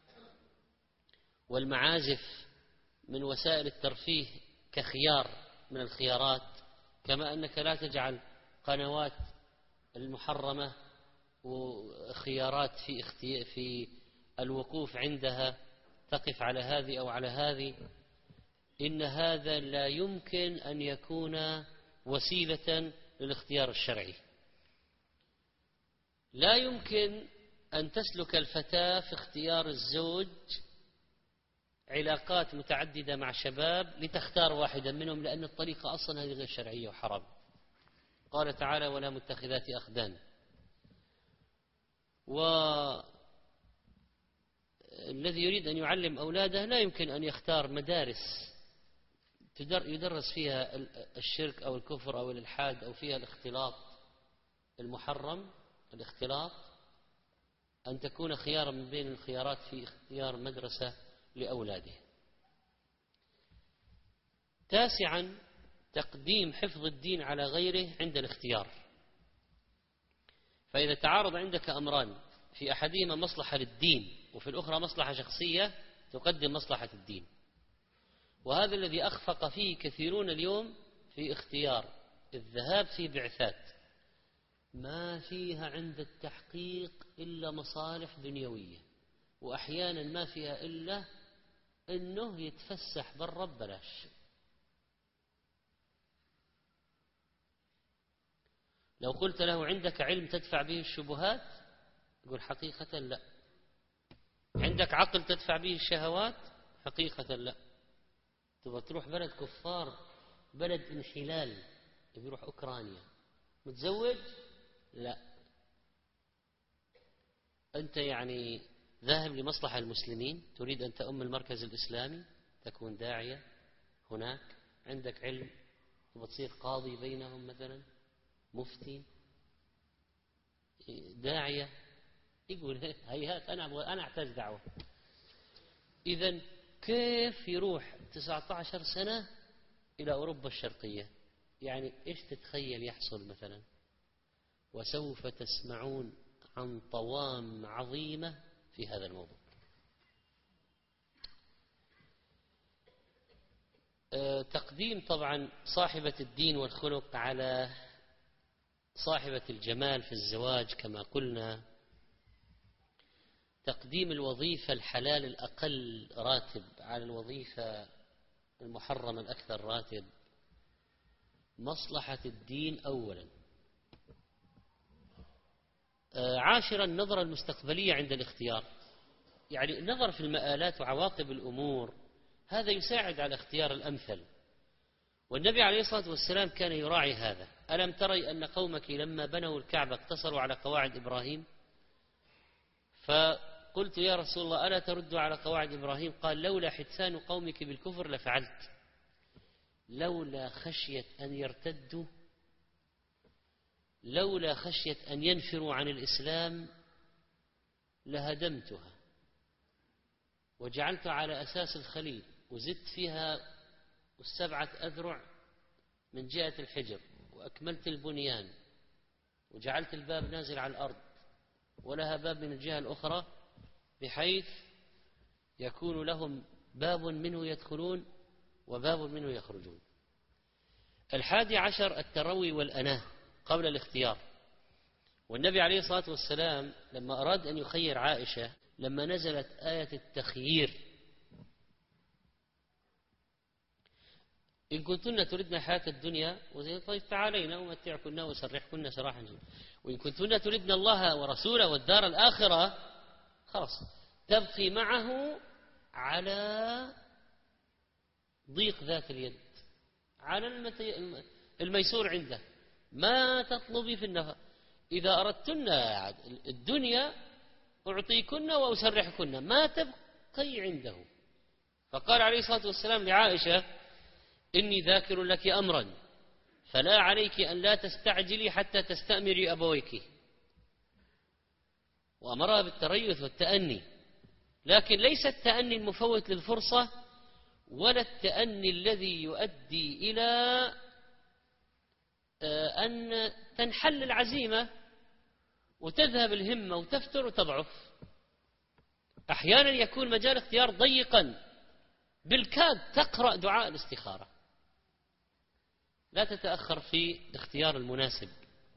والمعازف من وسائل الترفيه كخيار من الخيارات، كما أنك لا تجعل قنوات المحرمة وخيارات في في الوقوف عندها تقف على هذه أو على هذه. إن هذا لا يمكن أن يكون وسيلة للاختيار الشرعي. لا يمكن أن تسلك الفتاة في اختيار الزوج علاقات متعددة مع شباب لتختار واحدا منهم، لأن الطريقة أصلا هذه غير شرعية وحرام. قال تعالى: ولا متخذات أخدان. والذي يريد أن يعلم أولاده لا يمكن أن يختار مدارس يدرس فيها الشرك أو الكفر أو الإلحاد أو فيها الاختلاط المحرم. الاختلاط أن تكون خيارا من بين الخيارات في اختيار مدرسة لأولاده. تاسعا، تقديم حفظ الدين على غيره عند الاختيار. فإذا تعارض عندك أمران في أحدهما مصلحة للدين وفي الأخرى مصلحة شخصية، تقدم مصلحة الدين. وهذا الذي أخفق فيه كثيرون اليوم في اختيار الذهاب في بعثات ما فيها عند التحقيق إلا مصالح دنيوية، وأحيانا ما فيها إلا أنه يتفسح برا ببلاش. لو قلت له: عندك علم تدفع به الشبهات؟ يقول: حقيقة لا. عندك عقل تدفع به الشهوات؟ حقيقة لا. تبغى تروح بلد كفار، بلد انحلال، يروح أوكرانيا. متزوج؟ لا. أنت يعني ذاهب لمصلحة المسلمين، تريد أن تؤم المركز الإسلامي، تكون داعية هناك، عندك علم، وتصير قاضي بينهم مثلا، مفتي، داعية. يقول: هيهات، أنا أنا أحتاج دعوة. إذن كيف يروح تسعة عشر سنة إلى أوروبا الشرقية؟ يعني إيش تتخيل يحصل مثلا؟ وسوف تسمعون عن طوام عظيمة في هذا الموضوع. تقديم طبعا صاحبة الدين والخلق على صاحبة الجمال في الزواج كما قلنا. تقديم الوظيفة الحلال الأقل راتب على الوظيفة المحرمة الأكثر راتب. مصلحة الدين أولا. عاشرا، النظرة المستقبلية عند الاختيار، يعني النظر في المآلات وعواقب الأمور، هذا يساعد على اختيار الأمثل. والنبي عليه الصلاة والسلام كان يراعي هذا. ألم تري أن قومك لما بنوا الكعبة اقتصروا على قواعد إبراهيم؟ فقلت: يا رسول الله، ألا ترد على قواعد إبراهيم؟ قال: لولا حدثان قومك بالكفر لفعلت. لولا خشية أن يرتدوا، لولا خشية أن ينفروا عن الإسلام لهدمتها وجعلت على أساس الخليل، وزدت فيها السبعة أذرع من جهة الحجر، وأكملت البنيان، وجعلت الباب نازل على الأرض ولها باب من الجهة الأخرى، بحيث يكون لهم باب منه يدخلون وباب منه يخرجون. الحادي عشر، التروي والأناه قبل الاختيار. والنبي عليه الصلاة والسلام لما أراد أن يخير عائشة، لما نزلت آية التخيير: إن كنتن تردن حياة الدنيا طيب تعالينا ومتعكن وسرحكن سراحا جميلا، وإن كنتن تردن الله ورسوله والدار الآخرة، خلاص تبقي معه على ضيق ذات اليد، على الميسور عنده، ما تطلبي في النفق. إذا أردتن الدنيا أعطيكن وأسرحكن، ما تبقي عنده. فقال عليه الصلاة والسلام لعائشة: إني ذاكر لك أمرا فلا عليك أن لا تستعجلي حتى تستأمري أبويك. وأمرها بالتريث والتأني، لكن ليس التأني المفوت للفرصة ولا التأني الذي يؤدي إلى أن تنحل العزيمة وتذهب الهمة وتفتر وتضعف. أحيانا يكون مجال اختيار ضيقا بالكاد تقرأ دعاء الاستخارة. لا تتأخر في اختيار المناسب.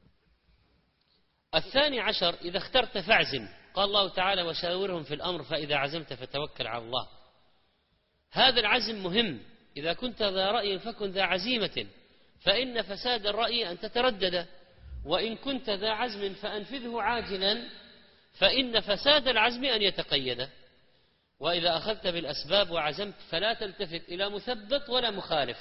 الثاني عشر إذا اخترت فاعزم، قال الله تعالى وشاورهم في الأمر فإذا عزمت فتوكل على الله. هذا العزم مهم. إذا كنت ذا رأي فكن ذا عزيمة، فإن فساد الرأي أن تتردد، وإن كنت ذا عزم فأنفذه عاجلا، فإن فساد العزم أن يتقيد. وإذا أخذت بالأسباب وعزمت فلا تلتفت إلى مثبط ولا مخالف.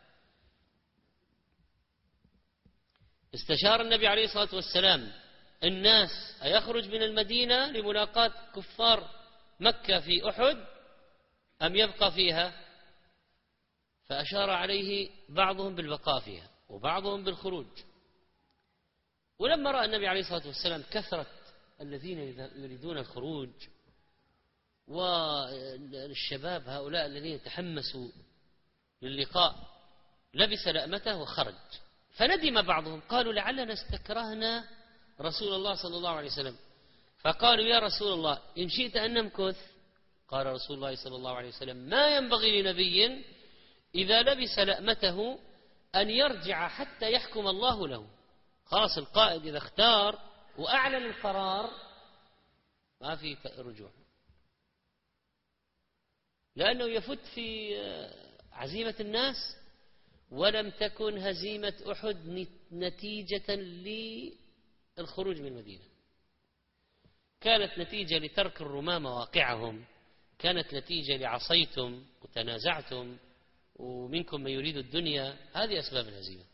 استشار النبي عليه الصلاة والسلام الناس أيخرج من المدينة لملاقاة كفار مكة في أحد أم يبقى فيها؟ فأشار عليه بعضهم بالبقاء فيها وبعضهم بالخروج. ولما رأى النبي عليه الصلاة والسلام كثرة الذين يريدون الخروج والشباب هؤلاء الذين تحمسوا للقاء، لبس لأمته وخرج. فندم بعضهم، قالوا لعلنا استكرهنا رسول الله صلى الله عليه وسلم. فقالوا يا رسول الله إن شئت أن نمكث. قال رسول الله صلى الله عليه وسلم ما ينبغي لنبي إذا لبس لأمته أن يرجع حتى يحكم الله له. خلاص القائد إذا اختار وأعلن القرار ما في رجوع، لأنه يفت في عزيمة الناس. ولم تكن هزيمة أحد نتيجة للخروج من المدينة، كانت نتيجة لترك الرماة مواقعهم، كانت نتيجة لعصيتم وتنازعتم ومنكم من يريد الدنيا. هذه أسباب الهزيمة.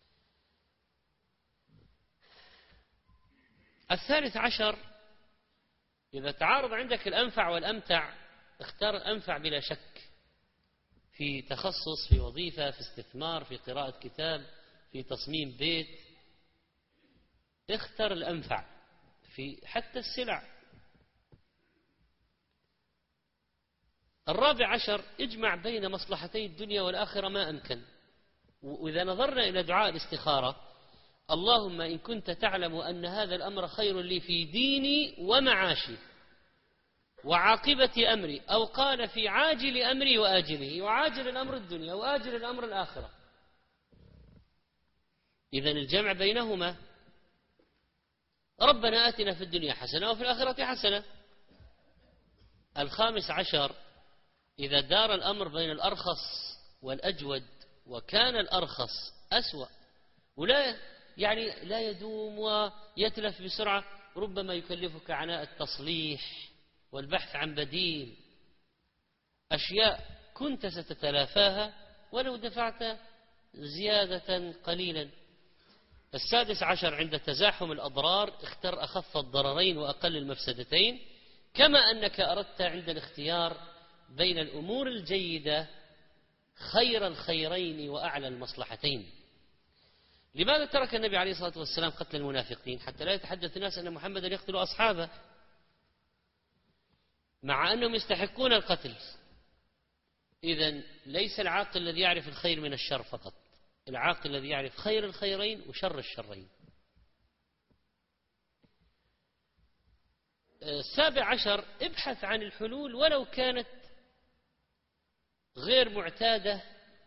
الثالث عشر إذا تعارض عندك الأنفع والأمتع اختار الأنفع بلا شك، في تخصص، في وظيفة، في استثمار، في قراءة كتاب، في تصميم بيت. اختر الأنفع في حتى السلع. الرابع عشر اجمع بين مصلحتي الدنيا والآخرة ما أمكن. وإذا نظرنا إلى دعاء الاستخارة اللهم إن كنت تعلم أن هذا الأمر خير لي في ديني ومعاشي وعاقبة أمري، أو قال في عاجل أمري وآجله، وعاجل الأمر الدنيا وآجل الأمر الآخرة. إذن الجمع بينهما. ربنا آتنا في الدنيا حسنة وفي الآخرة حسنة. الخامس عشر إذا دار الأمر بين الأرخص والأجود وكان الأرخص أسوأ ولا يعني لا يدوم ويتلف بسرعة، ربما يكلفك عناء التصليح والبحث عن بديل، أشياء كنت ستتلافاها ولو دفعت زيادة قليلا. السادس عشر عند تزاحم الأضرار اختر أخف الضررين وأقل المفسدتين، كما أنك أردت عند الاختيار بين الأمور الجيدة خير الخيرين وأعلى المصلحتين. لماذا ترك النبي عليه الصلاة والسلام قتل المنافقين؟ حتى لا يتحدث الناس أن محمدا يقتل أصحابه مع أنهم يستحقون القتل. إذن ليس العاقل الذي يعرف الخير من الشر فقط، العاقل الذي يعرف خير الخيرين وشر الشرين. السابع عشر ابحث عن الحلول ولو كانت غير معتادة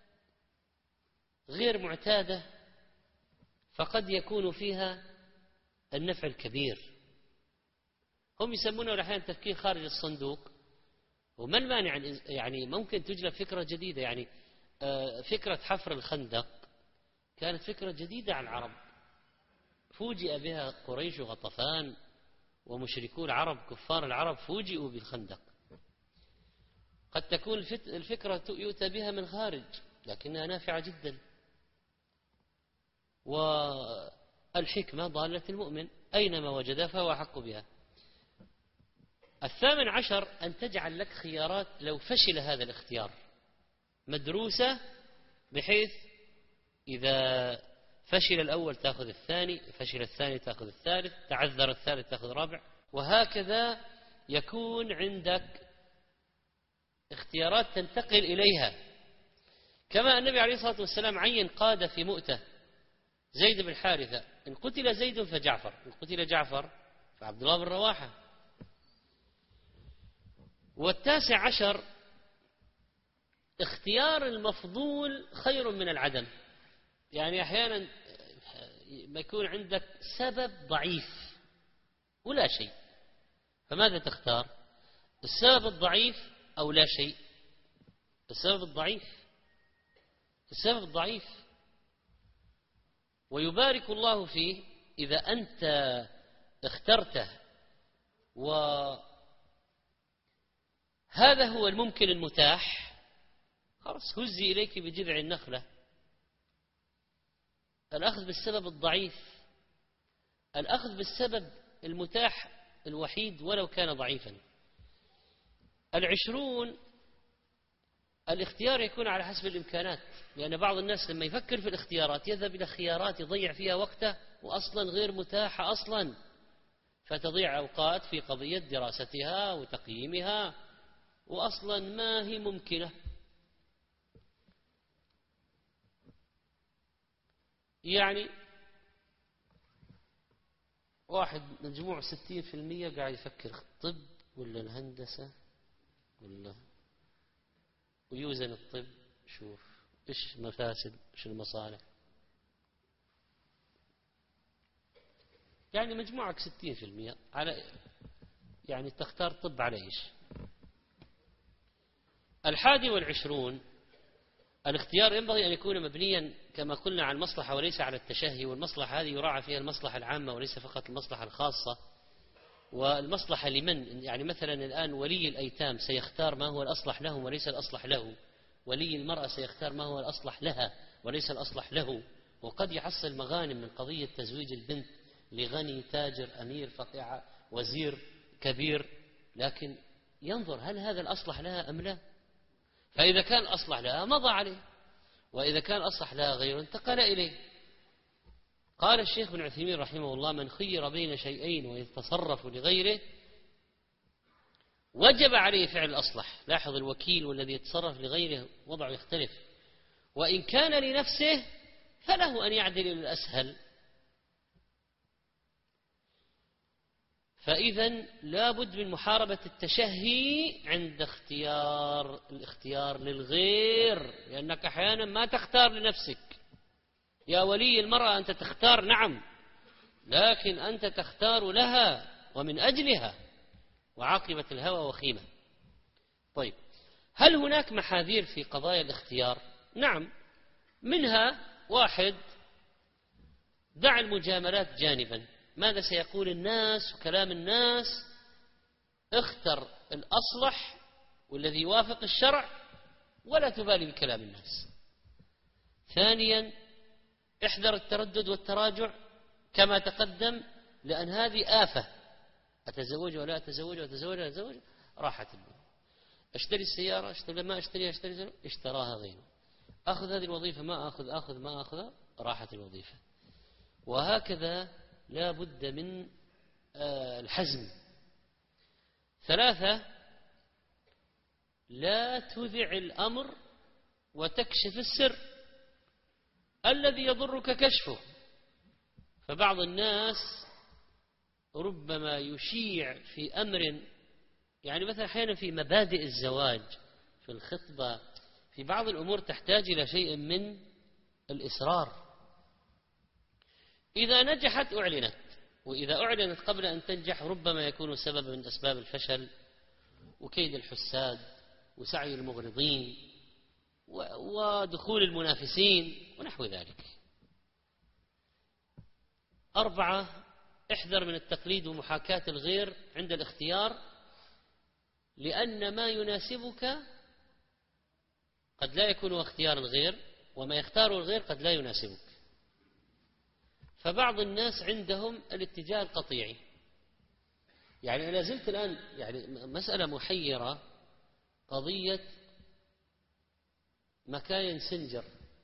غير معتادة فقد يكون فيها النفع الكبير. هم يسمونه أحيانا تفكير خارج الصندوق. وما المانع يعني ممكن تجلب فكرة جديدة. يعني فكرة حفر الخندق كانت فكرة جديدة على العرب، فوجئ بها قريش وغطفان ومشركو العرب كفار العرب، فوجئوا بالخندق. قد تكون الفكرة يؤتى بها من خارج لكنها نافعة جدا. والحكمة ضالة المؤمن أينما وجدها فهو أحق بها. الثامن عشر أن تجعل لك خيارات لو فشل هذا الاختيار مدروسة، بحيث إذا فشل الأول تأخذ الثاني، فشل الثاني تأخذ الثالث، تعذر الثالث تأخذ الرابع، وهكذا يكون عندك اختيارات تنتقل إليها، كما النبي عليه الصلاة والسلام عين قادة في مؤتة، زيد بن حارثة، إن قتل زيد فجعفر، إن قتل جعفر فعبد الله بن رواحة. والتاسع عشر اختيار المفضول خير من العدم. يعني أحيانا ما يكون عندك سبب ضعيف ولا شيء، فماذا تختار؟ السبب الضعيف أو لا شيء؟ السبب الضعيف، السبب الضعيف. ويبارك الله فيه إذا أنت اخترته وهذا هو الممكن المتاح، خلاص هزي إليك بجذع النخلة. الأخذ بالسبب الضعيف، الأخذ بالسبب المتاح الوحيد ولو كان ضعيفا. العشرون الاختيار يكون على حسب الإمكانات، لأن بعض الناس لما يفكر في الاختيارات يذهب إلى خيارات يضيع فيها وقته وأصلا غير متاحة أصلا، فتضيع أوقات في قضية دراستها وتقييمها وأصلا ما هي ممكنة. يعني واحد مجموع ستين في المية قاعد يفكر الطب ولا الهندسة ولا، ويوزن الطب، شوف إيش المفاسد إيش المصالح. يعني مجموعك ستين في المية على، يعني تختار طب على إيش؟ الحادي والعشرون الاختيار ينبغي أن يكون مبنيا كما قلنا على المصلحة وليس على التشهي، والمصلحة هذه يراعى فيها المصلحة العامة وليس فقط المصلحة الخاصة. والمصلحة لمن؟ يعني مثلا الآن ولي الأيتام سيختار ما هو الأصلح لهم وليس الأصلح له، ولي المرأة سيختار ما هو الأصلح لها وليس الأصلح له. وقد يحصل مغانم من قضية تزويج البنت لغني تاجر أمير فقيع وزير كبير، لكن ينظر هل هذا الأصلح لها أم لا، فإذا كان أصلح لها مضى عليه، وإذا كان أصلح لها غيره انتقل إليه. قال الشيخ بن عثيمين رحمه الله: من خير بين شيئين ويتصرف لغيره وجب عليه فعل الأصلح. لاحظ الوكيل والذي يتصرف لغيره وضعه يختلف، وإن كان لنفسه فله أن يعدل إلى الأسهل. فإذا لا بد من محاربة التشهي عند اختيار الاختيار للغير، لأنك أحيانا ما تختار لنفسك. يا ولي المرأة أنت تختار نعم، لكن أنت تختار لها ومن أجلها، وعاقبة الهوى وخيمة. طيب، هل هناك محاذير في قضايا الاختيار؟ نعم، منها واحد: دع المجاملات جانبا، ماذا سيقول الناس وكلام الناس، اختر الأصلح والذي يوافق الشرع ولا تبالي بكلام الناس. ثانيا: احذر التردد والتراجع كما تقدم، لأن هذه آفة. أتزوج ولا أتزوج وأتزوج ولا أتزوج، راحت الدنيا. اشتري السيارة، اشتري ما اشتريها، اشتري اشتراها غيره. أخذ هذه الوظيفة ما أخذ، أخذ ما أخذ، راحت الوظيفة. وهكذا لا بد من الحزم. ثلاثة: لا تذع الأمر وتكشف السر الذي يضرك كشفه. فبعض الناس ربما يشيع في أمر، يعني مثلا أحيانا في مبادئ الزواج، في الخطبة، في بعض الأمور تحتاج إلى شيء من الإسرار. إذا نجحت أعلنت، وإذا أعلنت قبل أن تنجح ربما يكون سبب من أسباب الفشل وكيد الحساد وسعي المغرضين ودخول المنافسين ونحو ذلك. أربعة: احذر من التقليد ومحاكاة الغير عند الاختيار، لأن ما يناسبك قد لا يكون اختيار الغير، وما يختاره الغير قد لا يناسبك. فبعض الناس عندهم الاتجاه القطيعي. يعني أنا زلت الآن يعني مسألة محيرة، قضية مكاين سنجر،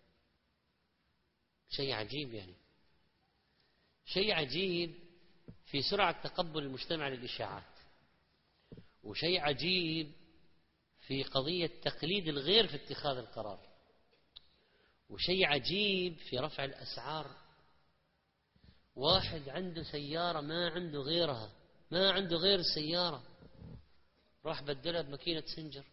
شيء عجيب، يعني شيء عجيب في سرعة تقبل المجتمع للإشاعات، وشيء عجيب في في قضية تقليد الغير في اتخاذ القرار. وشيء عجيب في رفع الأسعار، واحد عنده سيارة ما عنده غيرها، ما عنده غير السيارة، راح بدلها بماكينة سنجر.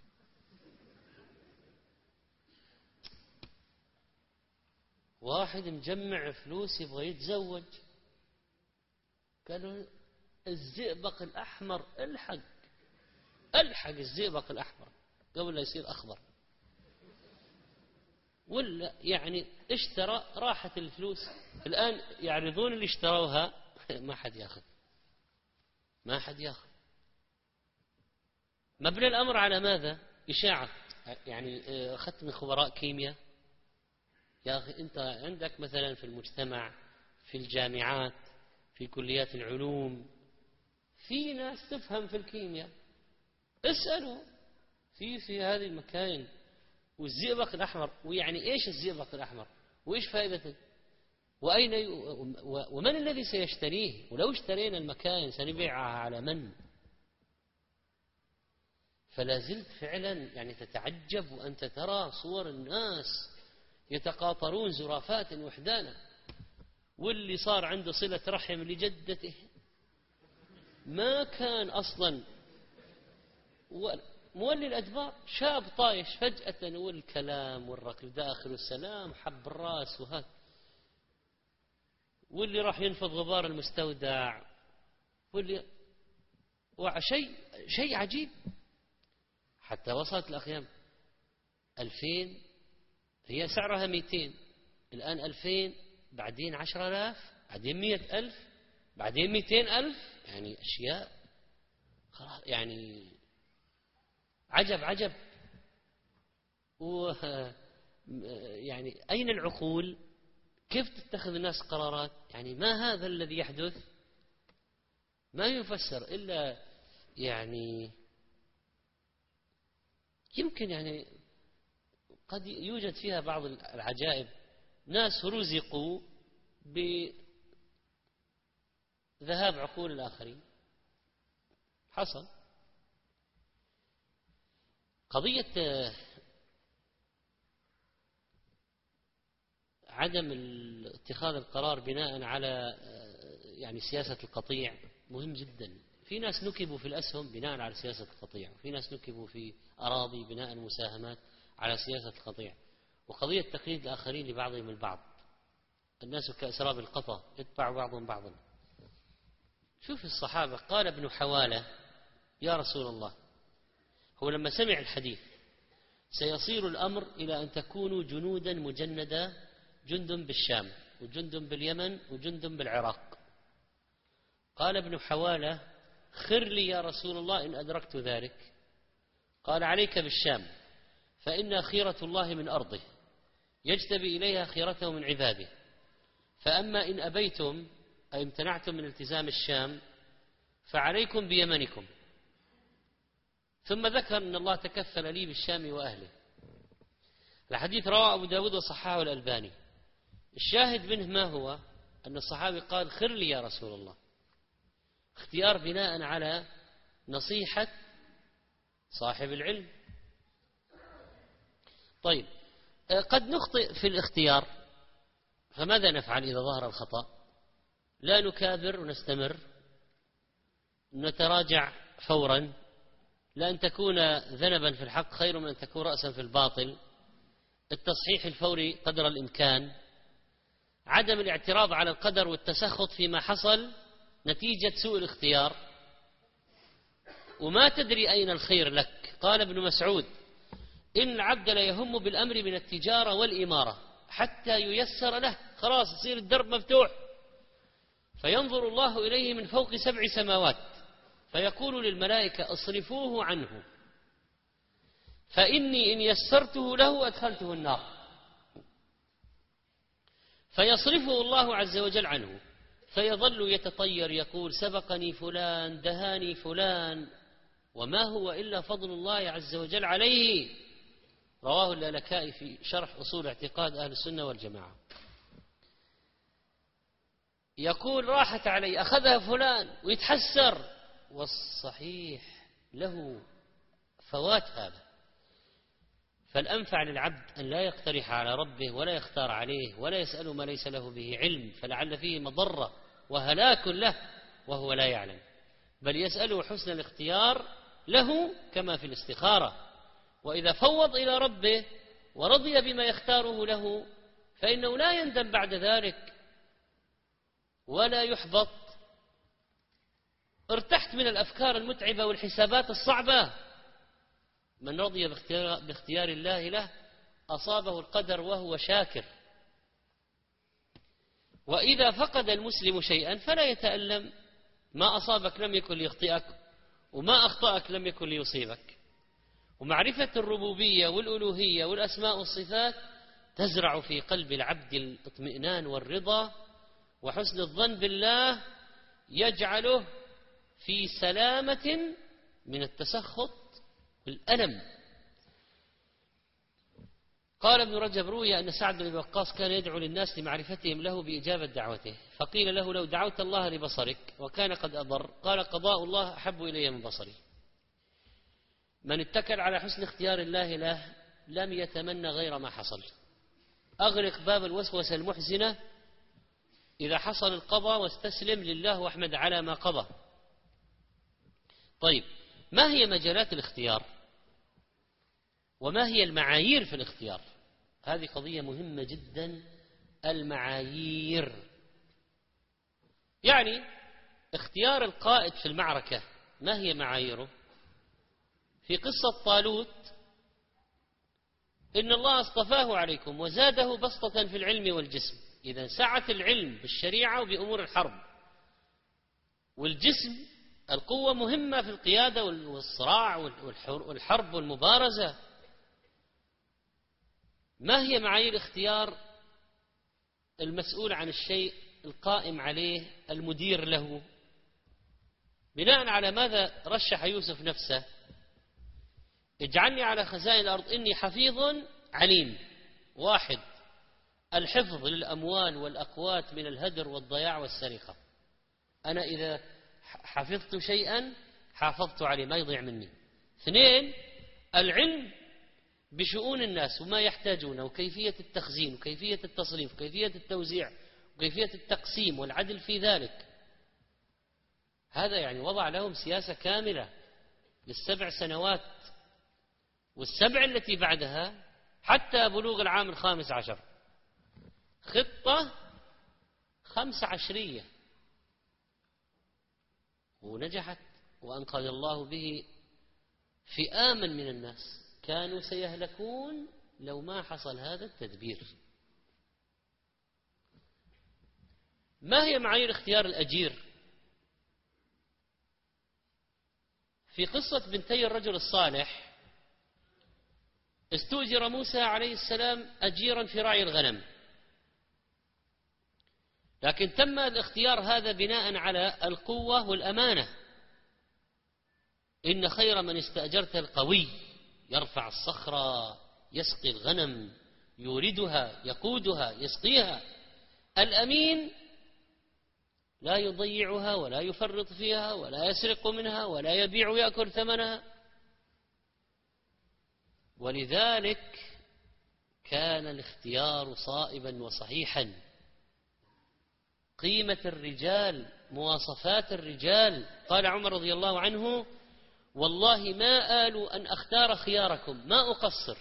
واحد مجمع فلوس يبغى يتزوج، قالوا الزئبق الأحمر الحق الحق الزئبق الأحمر قبل لا يصير أخضر. ولا يعني اشترى، راحت الفلوس. الآن يعرضون اللي اشتروها ما حد ياخذ، ما حد ياخذ. مبنى الأمر على ماذا؟ إشاعة. يعني أخذت من خبراء كيمياء، يا أخي أنت عندك مثلا في المجتمع، في الجامعات، في كليات العلوم، في ناس تفهم في الكيمياء، اسألوا في في هذه المكاين. والزئبق الأحمر، ويعني إيش الزئبق الأحمر وإيش فائدته وأين ي... ومن الذي سيشتريه؟ ولو اشترينا المكاين سنبيعها على من؟ فلا زلت فعلا يعني تتعجب وأنت ترى صور الناس يتقاطرون زرافات وحدانا. واللي صار عنده صلة رحم لجدته ما كان أصلا مولي الأدبار، شاب طايش فجأة، والكلام والركل داخل السلام حب الراس وهذا، واللي راح ينفض غبار المستودع، واللي وشيء شيء عجيب. حتى وصلت الأخيام ألفين، هي سعرها مئتين، الآن ألفين، بعدين عشرة آلاف، بعدين مئة ألف، بعدين مئتين ألف. يعني أشياء يعني عجب عجب. و يعني أين العقول؟ كيف تتخذ الناس قرارات؟ يعني ما هذا الذي يحدث؟ ما يفسر إلا يعني يمكن يعني قد يوجد فيها بعض العجائب. ناس رزقوا بذهاب عقول الآخرين، حصل. قضية عدم اتخاذ القرار بناء على يعني سياسة القطيع مهم جدا. في ناس نكبوا في الأسهم بناء على سياسة القطيع، وفي ناس نكبوا في أراضي بناء المساهمات على سياسة القطيع. وقضية تقليد الآخرين لبعضهم البعض، الناس كأسراب القطا يتبع بعضهم بعضا. شوف الصحابة، قال ابن حوالة يا رسول الله، هو لما سمع الحديث سيصير الأمر إلى أن تكونوا جنودا مجندة، جند بالشام وجند باليمن وجند بالعراق. قال ابن حوالة خر لي يا رسول الله إن أدركت ذلك. قال عليك بالشام، فإن خيرة الله من أرضه يجتبي إليها خيرته من عباده، فأما إن أبيتم أي امتنعتم من التزام الشام فعليكم بيمنكم. ثم ذكر أن الله تكفل لي بالشام وأهله. الحديث رواه أبو داود وصححه الألباني. الشاهد منه ما هو؟ أن الصحابي قال خر لي يا رسول الله، اختيار بناء على نصيحة صاحب العلم. طيب قد نخطئ في الاختيار، فماذا نفعل إذا ظهر الخطأ؟ لا نكابر ونستمر، نتراجع فورا. لأن تكون ذنبا في الحق خير من أن تكون رأسا في الباطل. التصحيح الفوري قدر الإمكان، عدم الاعتراض على القدر والتسخط فيما حصل نتيجة سوء الاختيار. وما تدري أين الخير لك. قال ابن مسعود إن العبد لا يهم بالأمر من التجارة والإمارة حتى ييسر له، خلاص يصير الدرب مفتوح، فينظر الله إليه من فوق سبع سماوات فيقول للملائكة اصرفوه عنه، فإني إن يسرته له أدخلته النار، فيصرفه الله عز وجل عنه، فيظل يتطير يقول سبقني فلان دهاني فلان، وما هو إلا فضل الله عز وجل عليه. رواه اللالكائي في شرح أصول اعتقاد أهل السنة والجماعة. يقول راحت علي أخذها فلان ويتحسر، والصحيح له فوات هذا. فالأنفع للعبد أن لا يقترح على ربه ولا يختار عليه ولا يسأل ما ليس له به علم، فلعل فيه مضرة وهلاك له وهو لا يعلم، بل يسأله حسن الاختيار له كما في الاستخارة. وإذا فوض إلى ربه ورضي بما يختاره له فإنه لا يندم بعد ذلك ولا يحبط. ارتحت من الأفكار المتعبة والحسابات الصعبة. من رضي باختيار الله له أصابه القدر وهو شاكر. وإذا فقد المسلم شيئا فلا يتألم، ما أصابك لم يكن ليخطئك وما أخطأك لم يكن ليصيبك. ومعرفة الربوبية والألوهية والأسماء والصفات تزرع في قلب العبد الاطمئنان والرضا وحسن الظن بالله، يجعله في سلامة من التسخط والألم. قال ابن رجب: روي أن سعد بن وقاص كان يدعو للناس لمعرفتهم له بإجابة دعوته، فقيل له: لو دعوت الله لبصرك وكان قد أضر، قال: قضاء الله أحب إلي من بصري. من اتكل على حسن اختيار الله له لم يتمنى غير ما حصل. أغلق باب الوسوسة المحزنة إذا حصل القضاء واستسلم لله واحمد على ما قضى. طيب، ما هي مجالات الاختيار وما هي المعايير في الاختيار؟ هذه قضية مهمة جدا. المعايير يعني اختيار القائد في المعركة، ما هي معاييره؟ في قصة طالوت: إن الله اصطفاه عليكم وزاده بسطة في العلم والجسم. إذا سعة العلم بالشريعة وبأمور الحرب، والجسم القوة مهمة في القيادة والصراع والحرب والمبارزة. ما هي معايير اختيار المسؤول عن الشيء القائم عليه المدير له؟ بناء على ماذا رشح يوسف نفسه؟ اجعلني على خزائن الأرض إني حفيظ عليم. واحد: الحفظ للأموال والأقوات من الهدر والضياع والسرقة. أنا إذا حفظت شيئا حافظت عليه ما يضيع مني. اثنين: العلم بشؤون الناس وما يحتاجونه وكيفية التخزين وكيفية التصريف وكيفية التوزيع وكيفية التقسيم والعدل في ذلك. هذا يعني وضع لهم سياسة كاملة للسبع سنوات والسبع التي بعدها حتى بلوغ العام الخامس عشر. خطة خمس عشرية ونجحت، وأنقذ الله به فئاما من الناس كانوا سيهلكون لو ما حصل هذا التدبير. ما هي معايير اختيار الأجير؟ في قصة بنتي الرجل الصالح استؤجر موسى عليه السلام أجيرا في رعي الغنم، لكن تم الاختيار هذا بناء على القوة والأمانة. إن خير من استأجرت القوي يرفع الصخرة، يسقي الغنم، يوردها، يقودها، يسقيها. الأمين لا يضيعها ولا يفرط فيها ولا يسرق منها ولا يبيع ويأكل ثمنها. ولذلك كان الاختيار صائبا وصحيحا. قيمة الرجال، مواصفات الرجال. قال عمر رضي الله عنه: والله ما آل أن أختار خياركم، ما أقصر.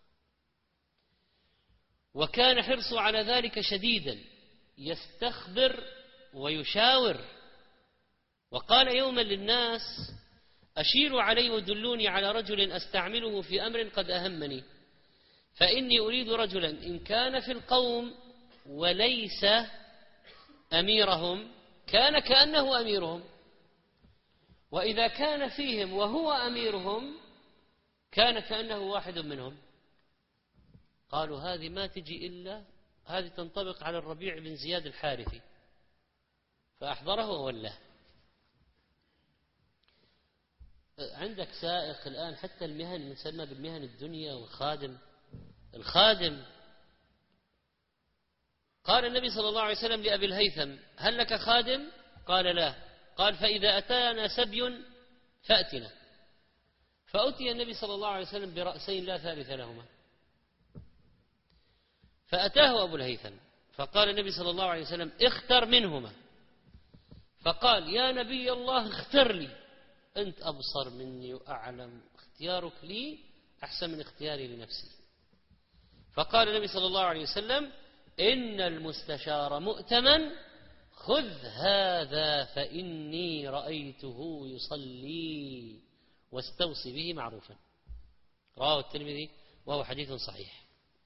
وكان حرصه على ذلك شديدا، يستخبر ويشاور. وقال يوما للناس: أشيروا علي ودلوني على رجل أستعمله في أمر قد أهمني، فإني أريد رجلا إن كان في القوم وليس أميرهم كان كأنه أميرهم، وإذا كان فيهم وهو أميرهم كان كأنه واحد منهم. قالوا: هذه ما تجي إلا هذه تنطبق على الربيع بن زياد الحارثي، فأحضره وولاه. عندك سائق الآن، حتى المهن نسمى بالمهن الدنيا والخادم. الخادم قال النبي صلى الله عليه وسلم لأبي الهيثم: هل لك خادم؟ قال: لا. قال: فإذا أتانا سبي فأتنا. فأتي النبي صلى الله عليه وسلم برأسين لا ثالث لهما، فأتاه أبو الهيثم فقال النبي صلى الله عليه وسلم اختر منهما، فقال يا نبي الله اختر لي، أنت أبصر مني وأعلم، اختيارك لي أحسن من اختياري لنفسي. فقال النبي صلى الله عليه وسلم إن المستشار مؤتمن، خذ هذا فإني رأيته يصلي واستوصي به معروفا. رواه الترمذي وهو حديث صحيح.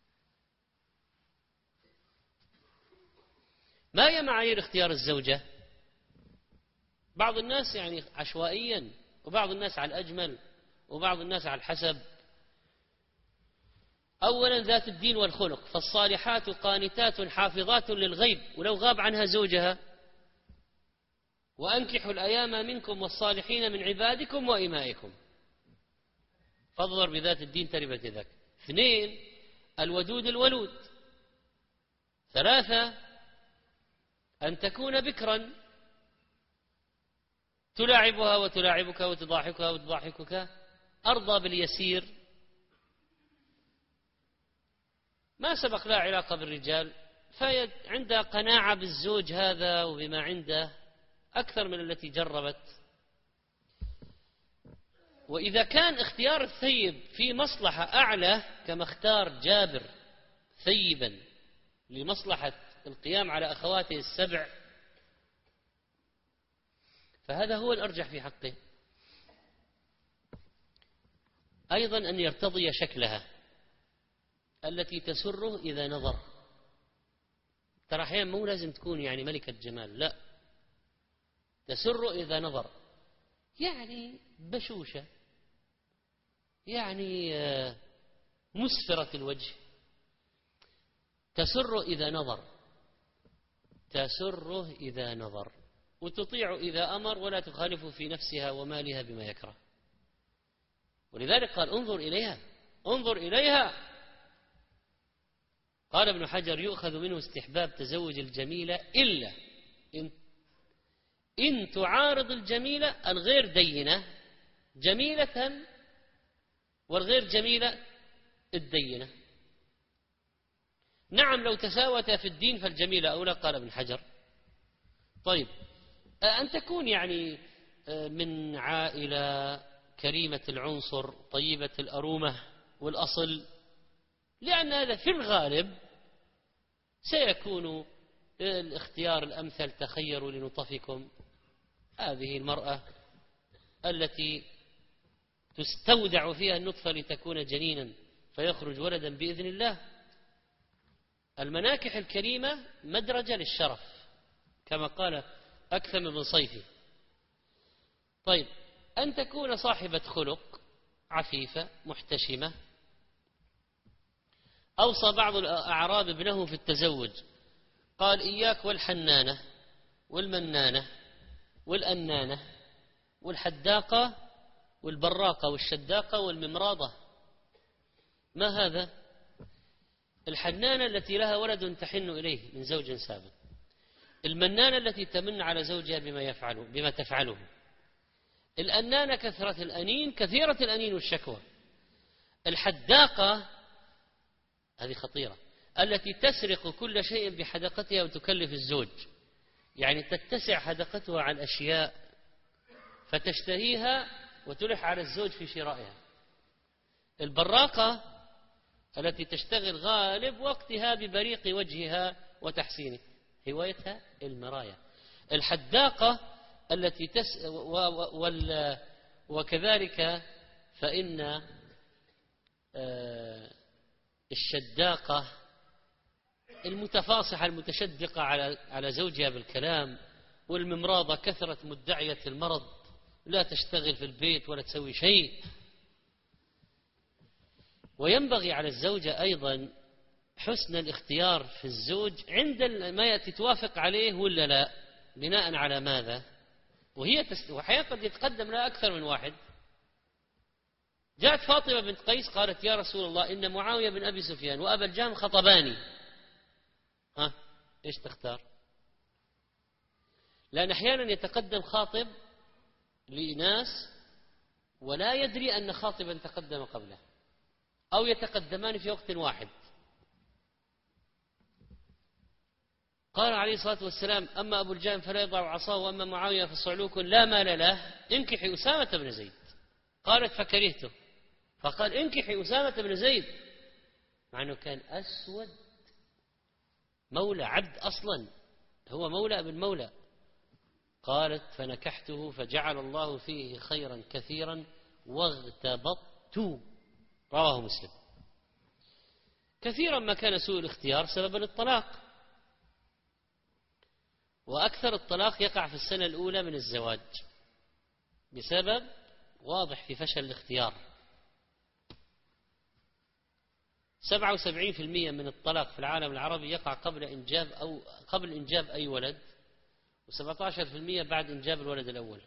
ما هي معايير اختيار الزوجة؟ بعض الناس يعني عشوائيا، وبعض الناس على الأجمل، وبعض الناس على الحسب. أولا ذات الدين والخلق، فالصالحات قانتات حافظات للغيب ولو غاب عنها زوجها. وأنكحوا الأيام منكم والصالحين من عبادكم وإمائكم، فاظفر بذات الدين تربت يدك. اثنين الودود الولود. ثلاثة أن تكون بكرا تلاعبها وتلاعبك وتضاحكها وتضاحكك، أرضى باليسير، ما سبق لا علاقة بالرجال، فعندها قناعة بالزوج هذا وبما عنده أكثر من التي جربت. وإذا كان اختيار الثيب في مصلحة أعلى كما اختار جابر ثيبا لمصلحة القيام على أخواته السبع، فهذا هو الأرجح في حقه. أيضا أن يرتضي شكلها التي تسره إذا نظر. ترى أحيانا مو لازم تكون يعني ملكة جمال، لا، تسره إذا نظر، يعني بشوشة، يعني مسفرة الوجه، تسره إذا نظر، تسره إذا نظر، وتطيع إذا أمر ولا تخالف في نفسها ومالها بما يكره. ولذلك قال انظر إليها، انظر إليها. قال ابن حجر يؤخذ منه استحباب تزوج الجميلة إلا إن, إن تعارض الجميلة الغير دينة جميلة والغير جميلة الدينة. نعم لو تساوتا في الدين فالجميلة أولى، قال ابن حجر. طيب أن تكون يعني من عائلة كريمة العنصر طيبة الأرومة والأصل، لأن هذا في الغالب سيكون الاختيار الأمثل. تخيروا لنطفكم، هذه المرأة التي تستودع فيها النطفة لتكون جنينا فيخرج ولدا بإذن الله. المناكح الكريمة مدرجة للشرف كما قال أكثم بن صيفي. طيب أن تكون صاحبة خلق عفيفة محتشمة. أوصى بعض الأعراب ابنه في التزوج، قال إياك والحنانة والمنانة والأنانة والحداقة والبراقة والشداقة والممراضة. ما هذا؟ الحنانة التي لها ولد تحن إليه من زوج سابق، المنانة التي تمن على زوجها بما يفعله بما تفعله، الأنانة كثرة الأنين كثيرة الأنين والشكوى، الحداقة هذه خطيرة التي تسرق كل شيء بحدقتها وتكلف الزوج، يعني تتسع حدقتها عن أشياء فتشتهيها وتلح على الزوج في شرائها. البراقة التي تشتغل غالب وقتها ببريق وجهها وتحسينه، هوايتها المراية. الحداقة التي تس و... و... وال... وكذلك فإن آه الشداقة المتفاصحة المتشدقة على على زوجها بالكلام، والممراضة كثرة مدعية المرض لا تشتغل في البيت ولا تسوي شيء. وينبغي على الزوجة أيضا حسن الاختيار في الزوج عند ما يأتي توافق عليه ولا لا، بناء على ماذا؟ وهي تست... وحياة قد يتقدم لها أكثر من واحد. جاءت فاطمة بنت قيس قالت يا رسول الله إن معاوية بن أبي سفيان وأبا الجهم خطباني، ها إيش تختار؟ لأن أحيانا يتقدم خاطب لناس ولا يدري أن خاطبا تقدم قبله أو يتقدمان في وقت واحد. قال عليه الصلاة والسلام: أما أبو الجهم فلا يضع عصاه، وأما معاوية فصعلوك لا مال له، انكحي أسامة بن زيد. قالت: فكرهته. فقال: انكحي أسامة بن زيد، مع أنه كان أسود مولى عبد أصلا، هو مولى ابن مولى. قالت: فنكحته فجعل الله فيه خيرا كثيرا واغتبطت. رواه مسلم. كثيرا ما كان سوء الاختيار سببا الطلاق، وأكثر الطلاق يقع في السنة الأولى من الزواج بسبب واضح في فشل الاختيار. سبعة وسبعين بالمئة من الطلاق في العالم العربي يقع قبل إنجاب أو قبل إنجاب أي ولد، وسبعة عشر بالمئة بعد إنجاب الولد الأول.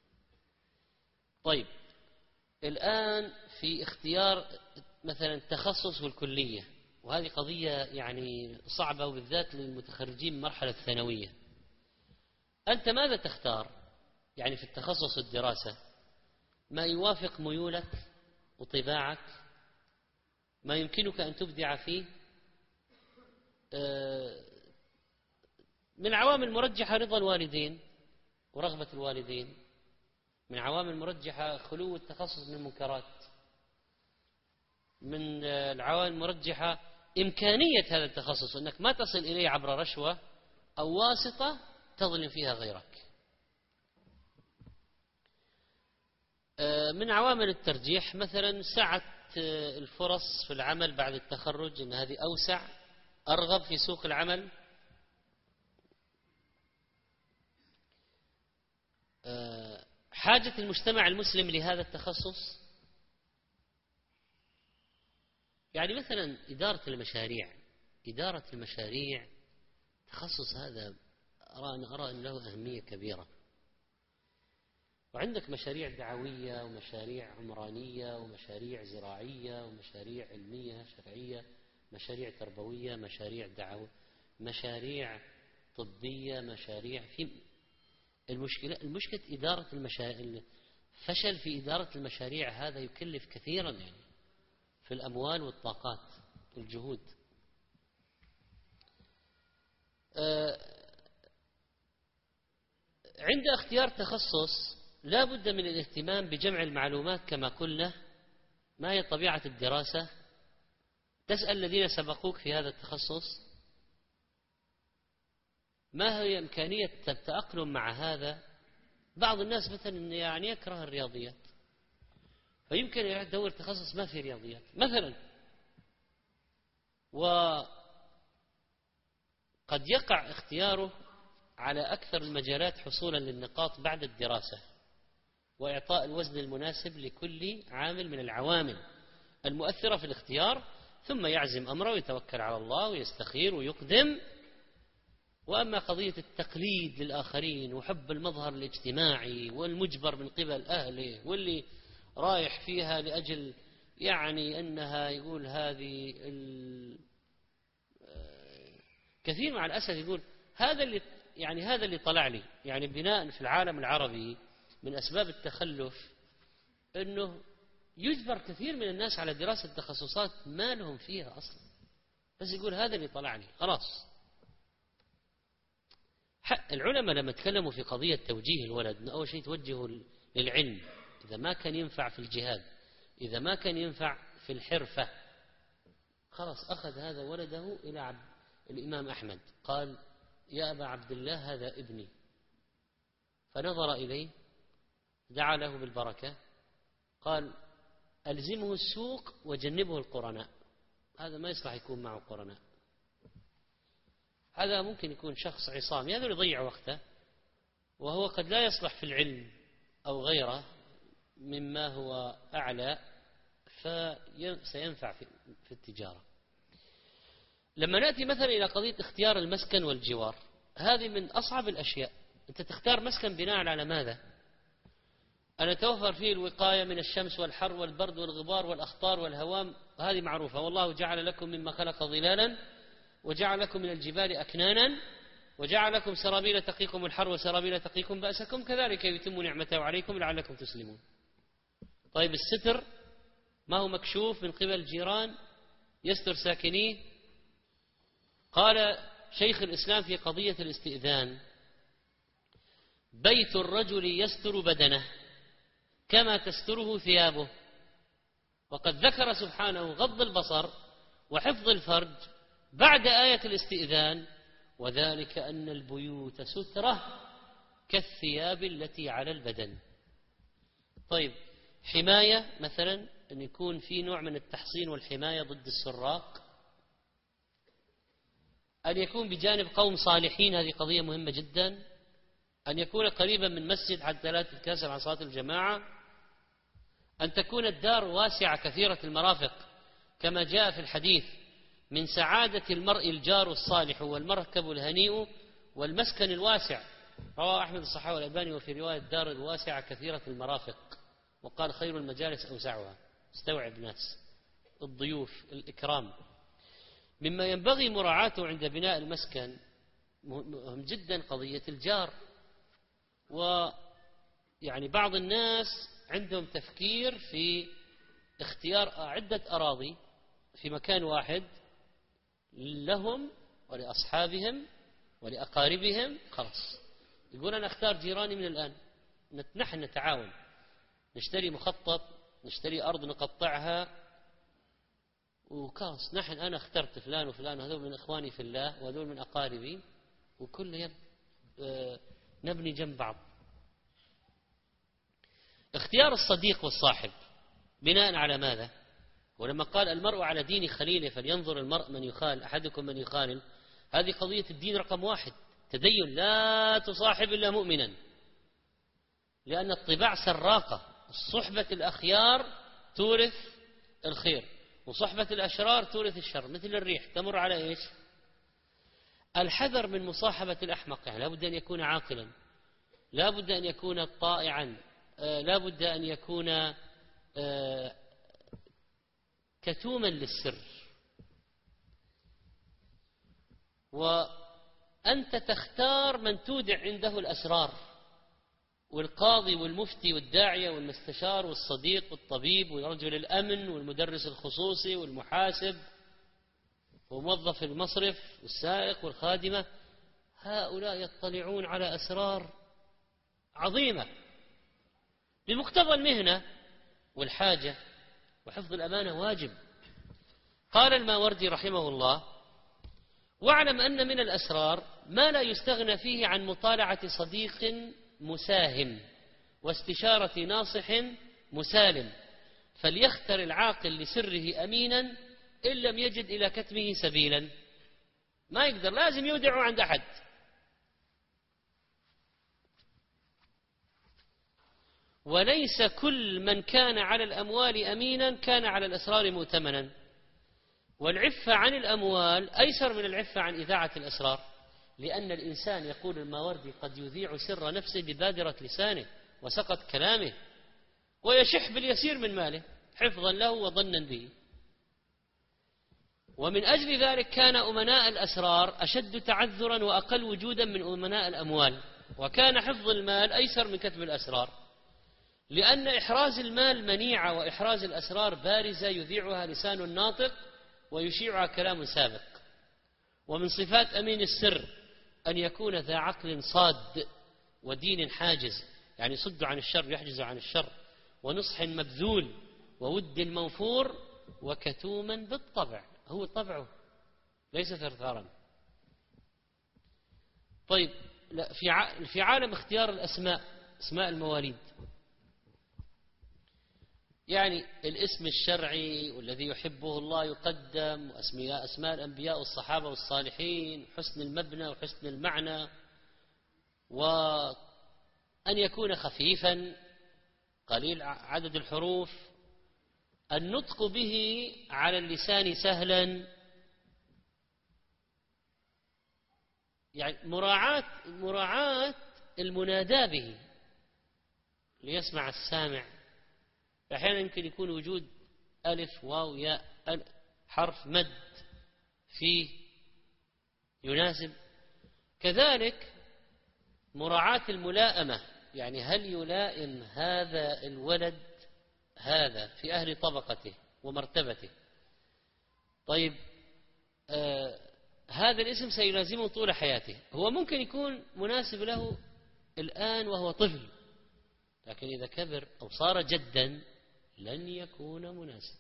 طيب، الآن في اختيار مثلا التخصص والكلية، وهذه قضية يعني صعبة وبالذات للمتخرجين من المرحلة الثانوية. أنت ماذا تختار؟ يعني في التخصص والدراسة ما يوافق ميولك وطباعك، ما يمكنك أن تبدع فيه. من عوامل مرجحة رضا الوالدين ورغبة الوالدين، من عوامل مرجحة خلو التخصص من المنكرات، من العوامل المرجحة إمكانية هذا التخصص، أنك ما تصل إليه عبر رشوة أو واسطة تظلم فيها غيرك. من عوامل الترجيح مثلا سعة الفرص في العمل بعد التخرج، أن هذه أوسع أرغب في سوق العمل. حاجة المجتمع المسلم لهذا التخصص، يعني مثلا إدارة المشاريع إدارة المشاريع تخصص هذا أرى أن أرى أن له أهمية كبيرة. وعندك مشاريع دعوية ومشاريع عمرانية ومشاريع زراعية ومشاريع علمية شرعية، مشاريع تربوية، مشاريع دعوة، مشاريع طبية، مشاريع في المشكلة المشكلة إدارة المشاريع. فشل في إدارة المشاريع هذا يكلف كثيرا يعني في الأموال والطاقات والجهود. عند اختيار تخصص لا بد من الاهتمام بجمع المعلومات كما قلنا. ما هي طبيعة الدراسة؟ تسأل الذين سبقوك في هذا التخصص ما هي إمكانية التأقلم مع هذا. بعض الناس مثلا يعني يكره الرياضيات، فيمكن يدور تخصص ما في رياضيات مثلا، وقد يقع اختياره على أكثر المجالات حصولا للنقاط بعد الدراسة، وإعطاء الوزن المناسب لكل عامل من العوامل المؤثرة في الاختيار، ثم يعزم أمره ويتوكل على الله ويستخير ويقدم. وأما قضية التقليد للآخرين وحب المظهر الاجتماعي والمجبر من قبل أهله، واللي رايح فيها لأجل يعني أنها يقول هذه كثير مع الأسف يقول هذا اللي يعني هذا اللي طلع لي يعني بناء في العالم العربي من أسباب التخلف أنه يجبر كثير من الناس على دراسة تخصصات ما لهم فيها أصلا، بس يقول هذا اللي طلع لي خلاص. العلماء لما تكلموا في قضية توجيه الولد، أول شيء توجهه للعلم، إذا ما كان ينفع في الجهاد، إذا ما كان ينفع في الحرفة، خلاص أخذ هذا ولده إلى عبد الإمام أحمد، قال يا أبا عبد الله هذا ابني، فنظر إليه دعا له بالبركة، قال ألزمه السوق وجنبه القرناء. هذا ما يصلح يكون معه قرناء، هذا ممكن يكون شخص عصامي، هذا يضيع وقته وهو قد لا يصلح في العلم أو غيره مما هو أعلى، فسينفع في التجارة. لما نأتي مثلا إلى قضية اختيار المسكن والجوار، هذه من أصعب الأشياء. أنت تختار مسكن بناء على ماذا؟ أن يتوفر فيه الوقاية من الشمس والحر والبرد والغبار والأخطار والهوام، هذه معروفة. والله جعل لكم مما خلق ظلالا وجعل لكم من الجبال أكنانا وجعل لكم سرابيل تقيكم الحر وسرابيل تقيكم بأسكم كذلك يتم نعمته عليكم لعلكم تسلمون. طيب الستر ما هو مكشوف من قبل الجيران يستر ساكنيه؟ قال شيخ الإسلام في قضية الاستئذان: بيت الرجل يستر بدنه كما تستره ثيابه. وقد ذكر سبحانه غض البصر وحفظ الفرج بعد آية الاستئذان: وذلك أن البيوت سترة كالثياب التي على البدن. طيب حماية مثلا، أن يكون في نوع من التحصين والحماية ضد السراق، أن يكون بجانب قوم صالحين، هذه قضية مهمة جدا، أن يكون قريبا من مسجد حتى لا تتكاسل عن صلاة الجماعة، أن تكون الدار واسعة كثيرة المرافق كما جاء في الحديث: من سعادة المرء الجار الصالح والمركب الهنيء والمسكن الواسع. رواه أحمد الصحاوي والألباني وفي رواية الدار الواسعة كثيرة المرافق، وقال: خير المجالس أوسعها، استوعب الناس، الضيوف، الإكرام. مما ينبغي مراعاته عند بناء المسكن مهم جدا قضية الجار. ويعني بعض الناس عندهم تفكير في اختيار عدة أراضي في مكان واحد لهم ولأصحابهم ولأقاربهم، خلاص يقول أنا أختار جيراني من الآن، نحن نتعاون، نشتري مخطط، نشتري أرض نقطعها، وخلاص نحن أنا اخترت فلان وفلان، وهذول من إخواني في الله وهذول من أقاربي، وكل يب نبني جنب بعض. اختيار الصديق والصاحب بناء على ماذا؟ ولما قال المرء على دين خليله فلينظر المرء من يخال، أحدكم من يخالل، هذه قضية الدين رقم واحد، تدين، لا تصاحب إلا مؤمنا، لأن الطباع سراقة، صحبة الأخيار تورث الخير وصحبة الأشرار تورث الشر، مثل الريح تمر على إيش؟ الحذر من مصاحبة الأحمق، يعني لا بد أن يكون عاقلا، لا بد أن يكون طائعا، لا بد أن يكون كتوما للسر. وأنت تختار من تودع عنده الأسرار، والقاضي والمفتي والداعية والمستشار والصديق والطبيب ورجل الأمن والمدرس الخصوصي والمحاسب وموظف المصرف والسائق والخادمة، هؤلاء يطلعون على أسرار عظيمة بمقتضى المهنة والحاجة، وحفظ الأمانة واجب. قال الماوردي رحمه الله: واعلم أن من الأسرار ما لا يستغنى فيه عن مطالعة صديق مساهم واستشارة ناصح مسالم، فليختر العاقل لسره أمينا إن لم يجد إلى كتمه سبيلا. ما يقدر، لازم يودعه عند أحد. وليس كل من كان على الأموال أمينا كان على الأسرار مؤتمنا. والعفة عن الأموال أيسر من العفة عن إذاعة الأسرار، لأن الإنسان يقول الماوردي قد يذيع سر نفسه ببادرة لسانه وسقط كلامه، ويشح باليسير من ماله حفظا له وظنا به. ومن أجل ذلك كان أمناء الأسرار أشد تعذرا وأقل وجودا من أمناء الأموال، وكان حفظ المال أيسر من كتم الأسرار، لأن إحراز المال منيعة وإحراز الأسرار بارزة يذيعها لسان الناطق ويشيعها كلام سابق. ومن صفات أمين السر أن يكون ذا عقل صاد ودين حاجز، يعني صد عن الشر، يحجز عن الشر، ونصح مبذول، وود موفور، وكتوما بالطبع، هو طبعه ليس ثرثارا. طيب في عالم اختيار الأسماء، اسماء المواليد، يعني الاسم الشرعي والذي يحبه الله يقدم، وأسماء أسماء الأنبياء والصحابة والصالحين، حسن المبنى وحسن المعنى، وأن يكون خفيفا قليل عدد الحروف، النطق به على اللسان سهلا، يعني مراعاة مراعاة المنادى به ليسمع السامع. أحيانا يمكن يكون وجود ألف واو ياء حرف مد فيه يناسب. كذلك مراعاة الملائمة، يعني هل يلائم هذا الولد هذا في أهل طبقته ومرتبته. طيب آه هذا الاسم سيلازمه طول حياته. هو ممكن يكون مناسب له الآن وهو طفل، لكن إذا كبر أو صار جدا لن يكون مناسبا.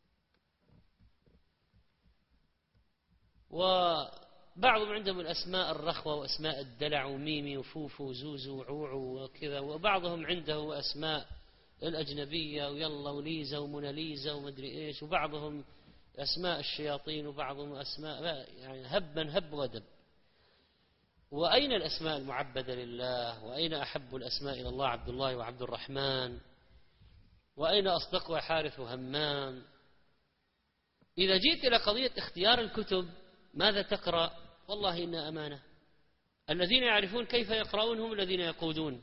وبعضهم عندهم الأسماء الرخوة وأسماء الدلع وميمي وفوفو وزوزو وعوعو وكذا، وبعضهم عنده أسماء الأجنبية ويلا وليزا وموناليزا ومدري إيش، وبعضهم أسماء الشياطين وبعضهم أسماء يعني هبا هب ودب. وأين الأسماء المعبدة لله؟ وأين أحب الأسماء إلى الله عبد الله وعبد الرحمن؟ وأين أصدقها حارث وهمام؟ إذا جئت إلى قضية اختيار الكتب ماذا تقرأ؟ والله إنها أمانة. الذين يعرفون كيف يقرؤون هم الذين يقودون.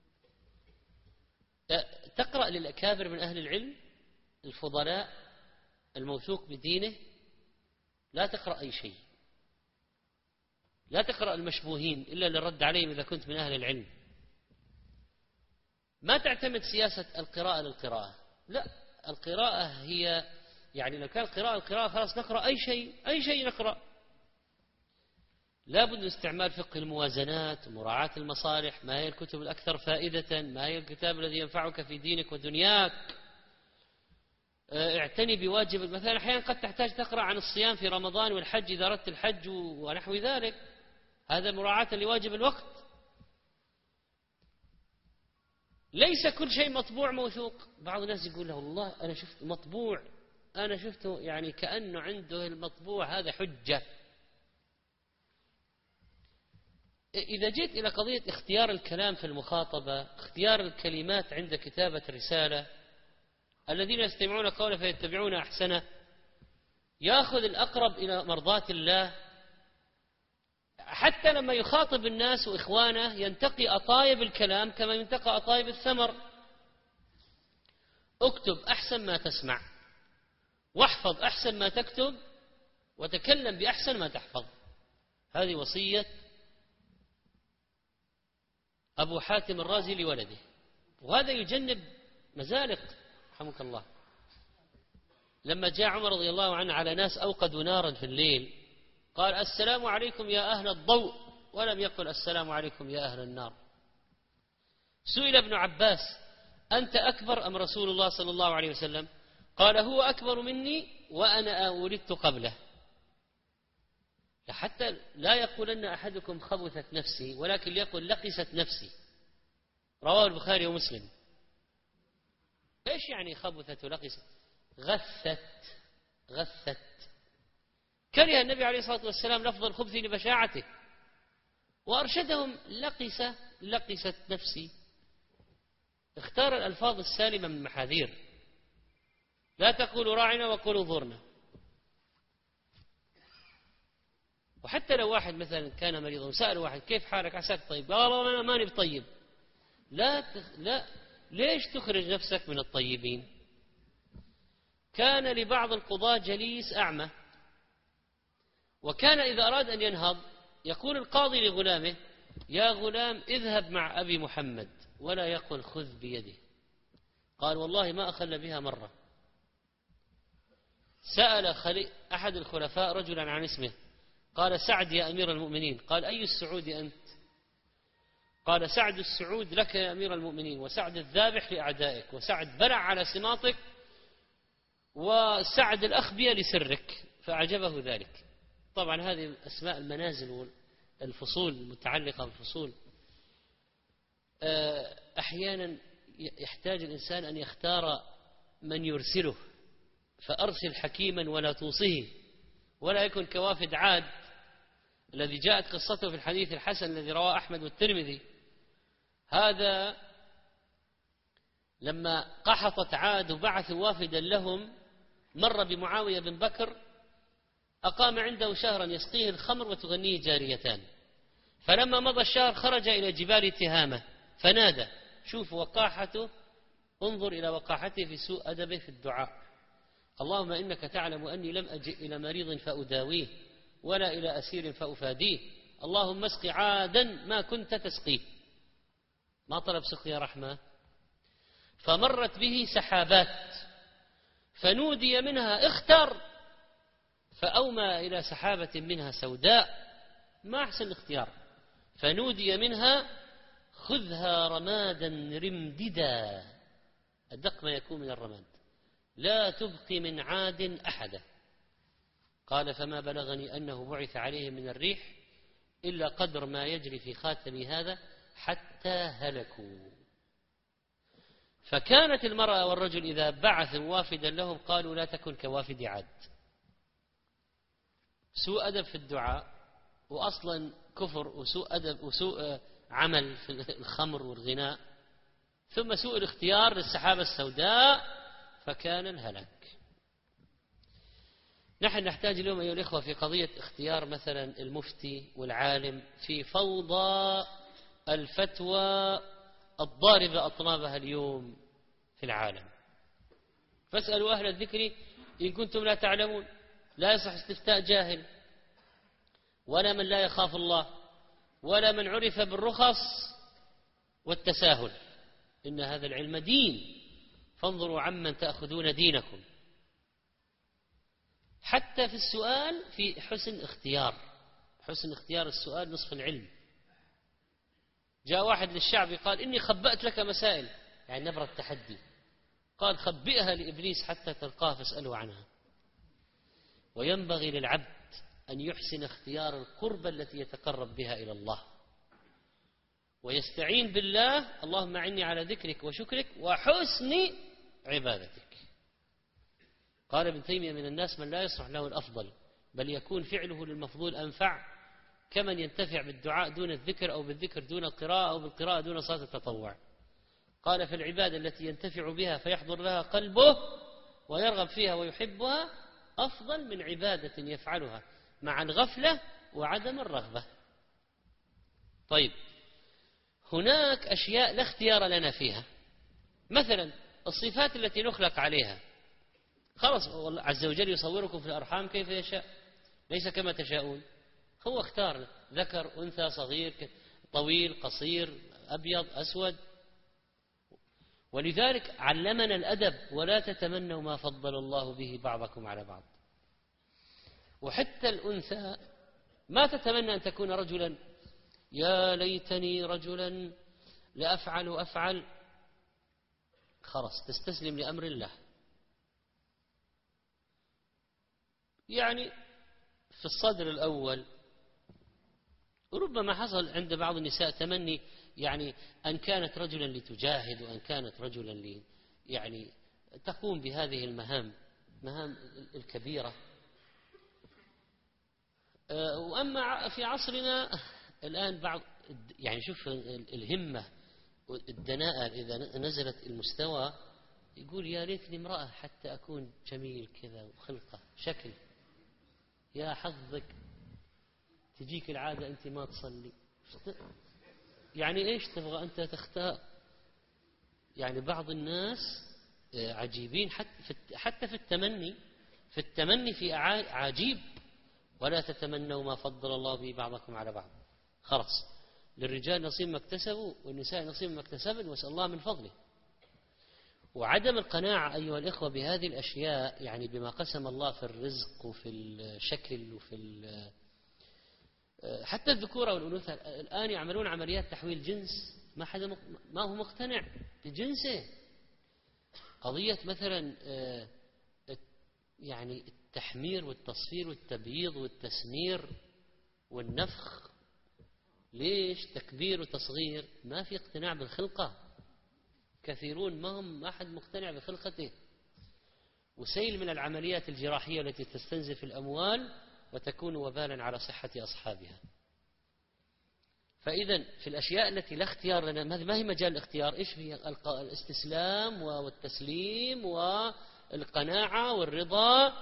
تقرأ للأكابر من أهل العلم الفضلاء الموثوق بدينه، لا تقرأ أي شيء، لا تقرأ المشبوهين إلا للرد عليهم إذا كنت من أهل العلم. ما تعتمد سياسة القراءة للقراءة، لا، القراءة هي يعني لو كان قراءة القراءة خلاص نقرأ أي شيء، أي شيء نقرأ. لا بد من استعمال فقه الموازنات ومراعاة المصالح. ما هي الكتب الأكثر فائدة؟ ما هي الكتاب الذي ينفعك في دينك ودنياك؟ اعتني بواجب. مثلا أحيانا قد تحتاج تقرأ عن الصيام في رمضان والحج إذا أردت الحج ونحو ذلك، هذا مراعاة لواجب الوقت. ليس كل شيء مطبوع موثوق. بعض الناس يقول له والله أنا شفت مطبوع، أنا شفته يعني كأنه عنده المطبوع هذا حجة. إذا جيت إلى قضية اختيار الكلام في المخاطبة، اختيار الكلمات عند كتابة الرسالة، الذين يستمعون قوله فيتبعون أحسنه، يأخذ الأقرب إلى مرضاة الله. حتى لما يخاطب الناس وإخوانه ينتقي أطايب الكلام كما ينتقى أطايب الثمر. اكتب أحسن ما تسمع، واحفظ أحسن ما تكتب، وتكلم بأحسن ما تحفظ. هذه وصية أبو حاتم الرازي لولده، وهذا يجنب مزالق رحمك الله. لما جاء عمر رضي الله عنه على ناس أوقدوا نارا في الليل قال السلام عليكم يا أهل الضوء، ولم يقل السلام عليكم يا أهل النار. سئل ابن عباس أنت أكبر أم رسول الله صلى الله عليه وسلم؟ قال هو أكبر مني وأنا ولدت قبله. حتى لا يقولن أحدكم خبثت نفسي، ولكن ليقول لقست نفسي. رواه البخاري ومسلم. إيش يعني خبثت ولقست؟ غثت غثت. كره النبي عليه الصلاة والسلام لفظ الخبث لبشاعته، وأرشدهم لقس لقست نفسي. اختار الألفاظ السالمة من محاذير. لا تقولوا راعنا وقولوا انظرنا. وحتى لو واحد مثلا كان مريضا وسأل واحد كيف حالك عساك طيب، قال والله أنا ماني بطيب. لا تخ... لا ليش تخرج نفسك من الطيبين؟ كان لبعض القضاة جليس أعمى، وكان إذا أراد أن ينهض يقول القاضي لغلامه يا غلام اذهب مع أبي محمد، ولا يقل خذ بيده. قال والله ما أخل بها مرة. سأل خلي... أحد الخلفاء رجلا عن اسمه، قال سعد يا أمير المؤمنين. قال أي السعود أنت؟ قال سعد السعود لك يا أمير المؤمنين، وسعد الذابح لأعدائك، وسعد بلع على سماطك، وسعد الأخبية لسرك. فأعجبه ذلك. طبعا هذه أسماء المنازل والفصول المتعلقة بالفصول. أحيانا يحتاج الإنسان أن يختار من يرسله، فأرسل حكيما ولا توصيه، ولا يكن كوافد عاد الذي جاءت قصته في الحديث الحسن الذي رواه أحمد والترمذي. هذا لما قحطت عاد وبعثوا وافدا لهم مر بمعاوية بن بكر، أقام عنده شهرا يسقيه الخمر وتغنيه جاريتان. فلما مضى الشهر خرج إلى جبال تهامة فنادى، شوف وقاحته، انظر إلى وقاحته في سوء أدبه في الدعاء، اللهم إنك تعلم أني لم أجئ إلى مريض فأداويه ولا إلى أسير فأفاديه، اللهم اسق عادا ما كنت تسقيه. ما طلب سقيا رحمة. فمرت به سحابات فنودي منها اختر، فأومى إلى سحابة منها سوداء، ما أحسن الاختيار، فنودي منها خذها رمادا رمددا، أدق ما يكون من الرماد، لا تبقي من عاد أحدا. قال فما بلغني أنه بعث عليهم من الريح إلا قدر ما يجري في خاتم هذا حتى هلكوا. فكانت المرأة والرجل إذا بعث وافدا لهم قالوا لا تكن كوافد عاد. سوء أدب في الدعاء، وأصلا كفر وسوء أدب وسوء عمل في الخمر والغناء، ثم سوء الاختيار للسحابة السوداء، فكان الهلاك. نحن نحتاج اليوم أيها الإخوة في قضية اختيار مثلا المفتي والعالم في فوضى الفتوى الضاربة أطنابها اليوم في العالم. فاسألوا أهل الذكر إن كنتم لا تعلمون. لا يصح استفتاء جاهل، ولا من لا يخاف الله، ولا من عرف بالرخص والتساهل. إن هذا العلم دين، فانظروا عمن تأخذون دينكم. حتى في السؤال في حسن اختيار، حسن اختيار السؤال نصف العلم. جاء واحد للشعب قال إني خبأت لك مسائل، يعني نبرة التحدي، قال خبئها لإبليس حتى تلقاه فاسأله عنها. وينبغي للعبد أن يحسن اختيار القربة التي يتقرب بها إلى الله، ويستعين بالله، اللهم أعني على ذكرك وشكرك وحسن عبادتك. قال ابن تيمية من الناس من لا يصلح له الأفضل، بل يكون فعله للمفضول أنفع، كمن ينتفع بالدعاء دون الذكر، أو بالذكر دون القراءة، أو بالقراءة دون صلاة التطوع. قال فالعبادة التي ينتفع بها فيحضر لها قلبه ويرغب فيها ويحبها أفضل من عبادة يفعلها مع الغفلة وعدم الرغبة. طيب، هناك أشياء لا اختيار لنا فيها، مثلا الصفات التي نخلق عليها، خلاص الله عز وجل يصوركم في الأرحام كيف يشاء، ليس كما تشاءون. هو اختار ذكر أنثى، صغير طويل قصير أبيض أسود. ولذلك علمنا الأدب، ولا تتمنوا ما فضل الله به بعضكم على بعض. وحتى الأنثى ما تتمنى أن تكون رجلا، يا ليتني رجلا لأفعل أفعل، خلاص تستسلم لأمر الله. يعني في الصدر الأول ربما حصل عند بعض النساء تمني، يعني أن كانت رجلا لتجاهد، وأن كانت رجلا لي يعني تقوم بهذه المهام مهام الكبيرة. وأما في عصرنا الآن بعض يعني شوف الهمة والدناءة إذا نزلت المستوى، يقول يا ليتني امرأة حتى أكون جميل كذا وخلقة شكل. يا حظك تجيك العادة أنت ما تصلي، يعني إيش تبغى أنت تختار؟ يعني بعض الناس عجيبين حتى في التمني، في التمني في عجيب. ولا تتمنوا ما فضل الله به بعضكم على بعض. خلاص للرجال نصيب ما اكتسبوا والنساء نصيب ما اكتسبن، واسأل الله من فضله. وعدم القناعة أيها الإخوة بهذه الأشياء، يعني بما قسم الله في الرزق وفي الشكل وفي حتى الذكورة والأنوثة، الآن يعملون عمليات تحويل جنس، ما حدا ما هو مقتنع بجنسه. قضية مثلا يعني التحمير والتصفير والتبييض والتسمير والنفخ، ليش تكبير وتصغير؟ ما في اقتناع بالخلقة. كثيرون ما هم ما أحد مقتنع بخلقته. وسيل من العمليات الجراحية التي تستنزف الأموال وتكون وبالا على صحة أصحابها. فإذا في الأشياء التي لا اختيار لنا، ما هي مجال الاختيار؟ إيش هي؟ الاستسلام والتسليم والقناعة والرضا،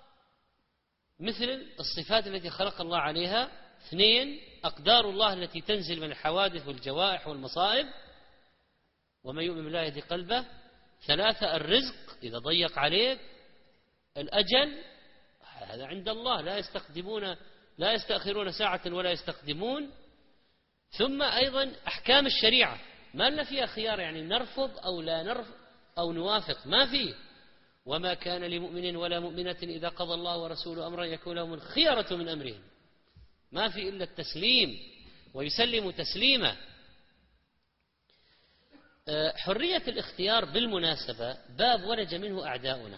مثل الصفات التي خلق الله عليها. اثنين، أقدار الله التي تنزل من الحوادث والجوائح والمصائب، ومن يؤمن بالله يهدي قلبه. ثلاثة، الرزق إذا ضيق عليك. الأجل هذا عند الله، لا يستقدمون لا يستأخرون ساعة ولا يستقدمون. ثم أيضا أحكام الشريعة ما لنا فيها خيار، يعني نرفض أو لا نرفض أو نوافق، ما فيه. وما كان لمؤمن ولا مؤمنة إذا قضى الله ورسوله أمرا يكون لهم الخيرة من أمرهم، ما في إلا التسليم ويسلم تسليما. حرية الاختيار بالمناسبة باب ولج منه أعداؤنا،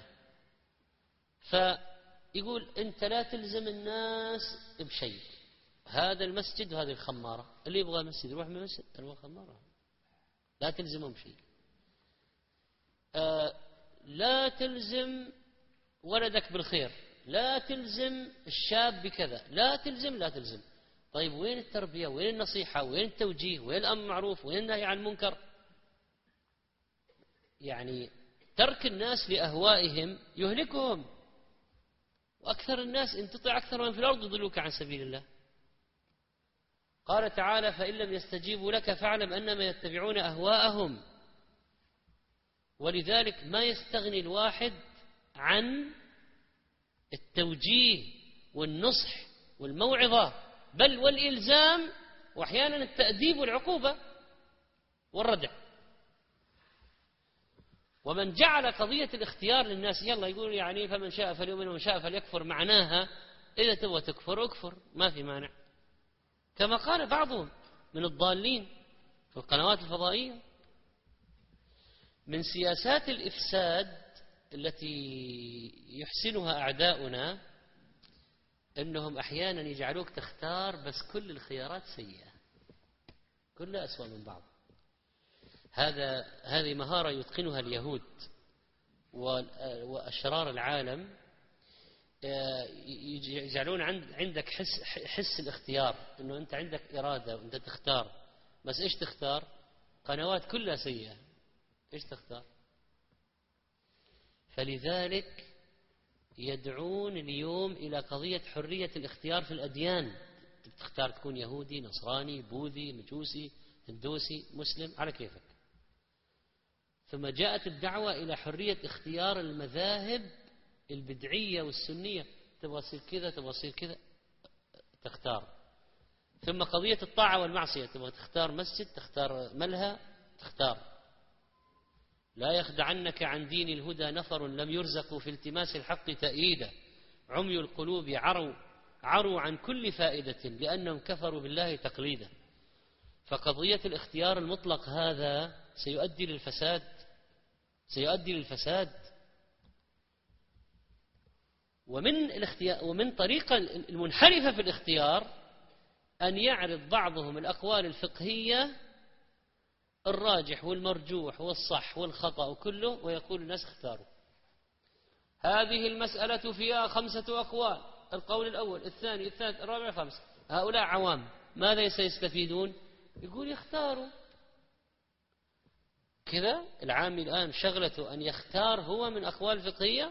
فيقول أنت لا تلزم الناس بشيء، هذا المسجد وهذه الخمارة، اللي يبغى مسجد يروح من المسجد، اللي يبغى خمارة لا تلزمهم شيء. آه لا تلزم ولدك بالخير، لا تلزم الشاب بكذا، لا تلزم لا تلزم. طيب وين التربية، وين النصيحة، وين التوجيه، وين الأمر بالمعروف، وين النهي عن المنكر؟ يعني ترك الناس لأهوائهم يهلكهم، وأكثر الناس إن تطع أكثر من في الأرض يضلوك عن سبيل الله. قال تعالى فإن لم يستجيبوا لك فاعلم أنما يتبعون أهواءهم. ولذلك ما يستغني الواحد عن التوجيه والنصح والموعظة، بل والإلزام، وأحيانا التأديب والعقوبة والردع. ومن جعل قضية الاختيار للناس يلا يقول يعني فمن شاء فليؤمن ومن شاء فليكفر، معناها إذا تبغى تكفر اكفر ما في مانع، كما قال بعضهم من الضالين في القنوات الفضائية. من سياسات الإفساد التي يحسنها أعداؤنا أنهم أحيانا يجعلوك تختار بس كل الخيارات سيئة، كلها أسوأ من بعض. هذا هذه مهارة يتقنها اليهود وأشرار العالم، يجعلون عندك حس حس الاختيار، أنه أنت عندك إرادة وأنت تختار، بس إيش تختار؟ قنوات كلها سيئة، إيش تختار؟ فلذلك يدعون اليوم إلى قضية حرية الاختيار في الأديان، تختار تكون يهودي، نصراني، بوذي، مجوسي، هندوسي، مسلم، على كيفك. ثم جاءت الدعوة إلى حرية اختيار المذاهب البدعية والسنية، تبغى تصير كذا تبغى تصير كذا تختار. ثم قضية الطاعة والمعصية، تبغى تختار مسجد، تختار ملهى، تختار. لا يخدعنك عن دين الهدى نفر لم يرزقوا في التماس الحق تأييدا، عمي القلوب عروا عروا عن كل فائدة لأنهم كفروا بالله تقليدا. فقضية الاختيار المطلق هذا سيؤدي للفساد، سيؤدي للفساد. ومن الاختيار ومن طريقة المنحرفة في الاختيار أن يعرض بعضهم الأقوال الفقهية الراجح والمرجوح والصح والخطأ وكله، ويقول الناس اختاروا هذه المسألة فيها خمسة أقوال، القول الأول الثاني الثالث الرابع الخامس. هؤلاء عوام ماذا سيستفيدون؟ يقول يختاروا كذا. العامي الآن شغلته أن يختار هو من أقوال فقهية.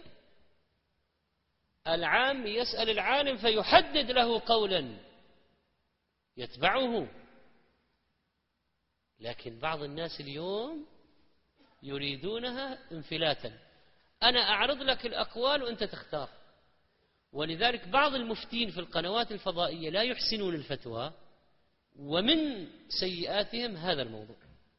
العام يسأل العالم فيحدد له قولا يتبعه. لكن بعض الناس اليوم يريدونها انفلاتا، أنا أعرض لك الأقوال وأنت تختار. ولذلك بعض المفتين في القنوات الفضائية لا يحسنون الفتوى، ومن سيئاتهم هذا الموضوع.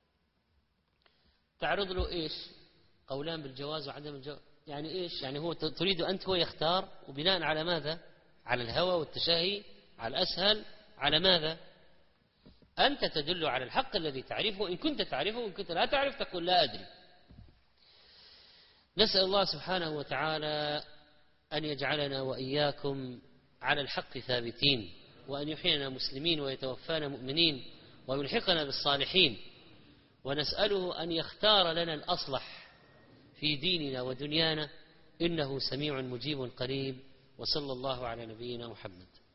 تعرض له إيش؟ قولان بالجواز وعدم الجواز، يعني إيش؟ يعني هو تريد أنت هو يختار، وبناء على ماذا؟ على الهوى والتشهي، على الأسهل، على ماذا؟ أنت تدل على الحق الذي تعرفه، إن كنت تعرفه، وإن كنت لا تعرف تقول لا أدري. نسأل الله سبحانه وتعالى أن يجعلنا وإياكم على الحق ثابتين، وأن يحيينا مسلمين ويتوفانا مؤمنين ويلحقنا بالصالحين. ونسأله أن يختار لنا الأصلح في ديننا ودنيانا، إنه سميع مجيب قريب. وصلى الله على نبينا محمد.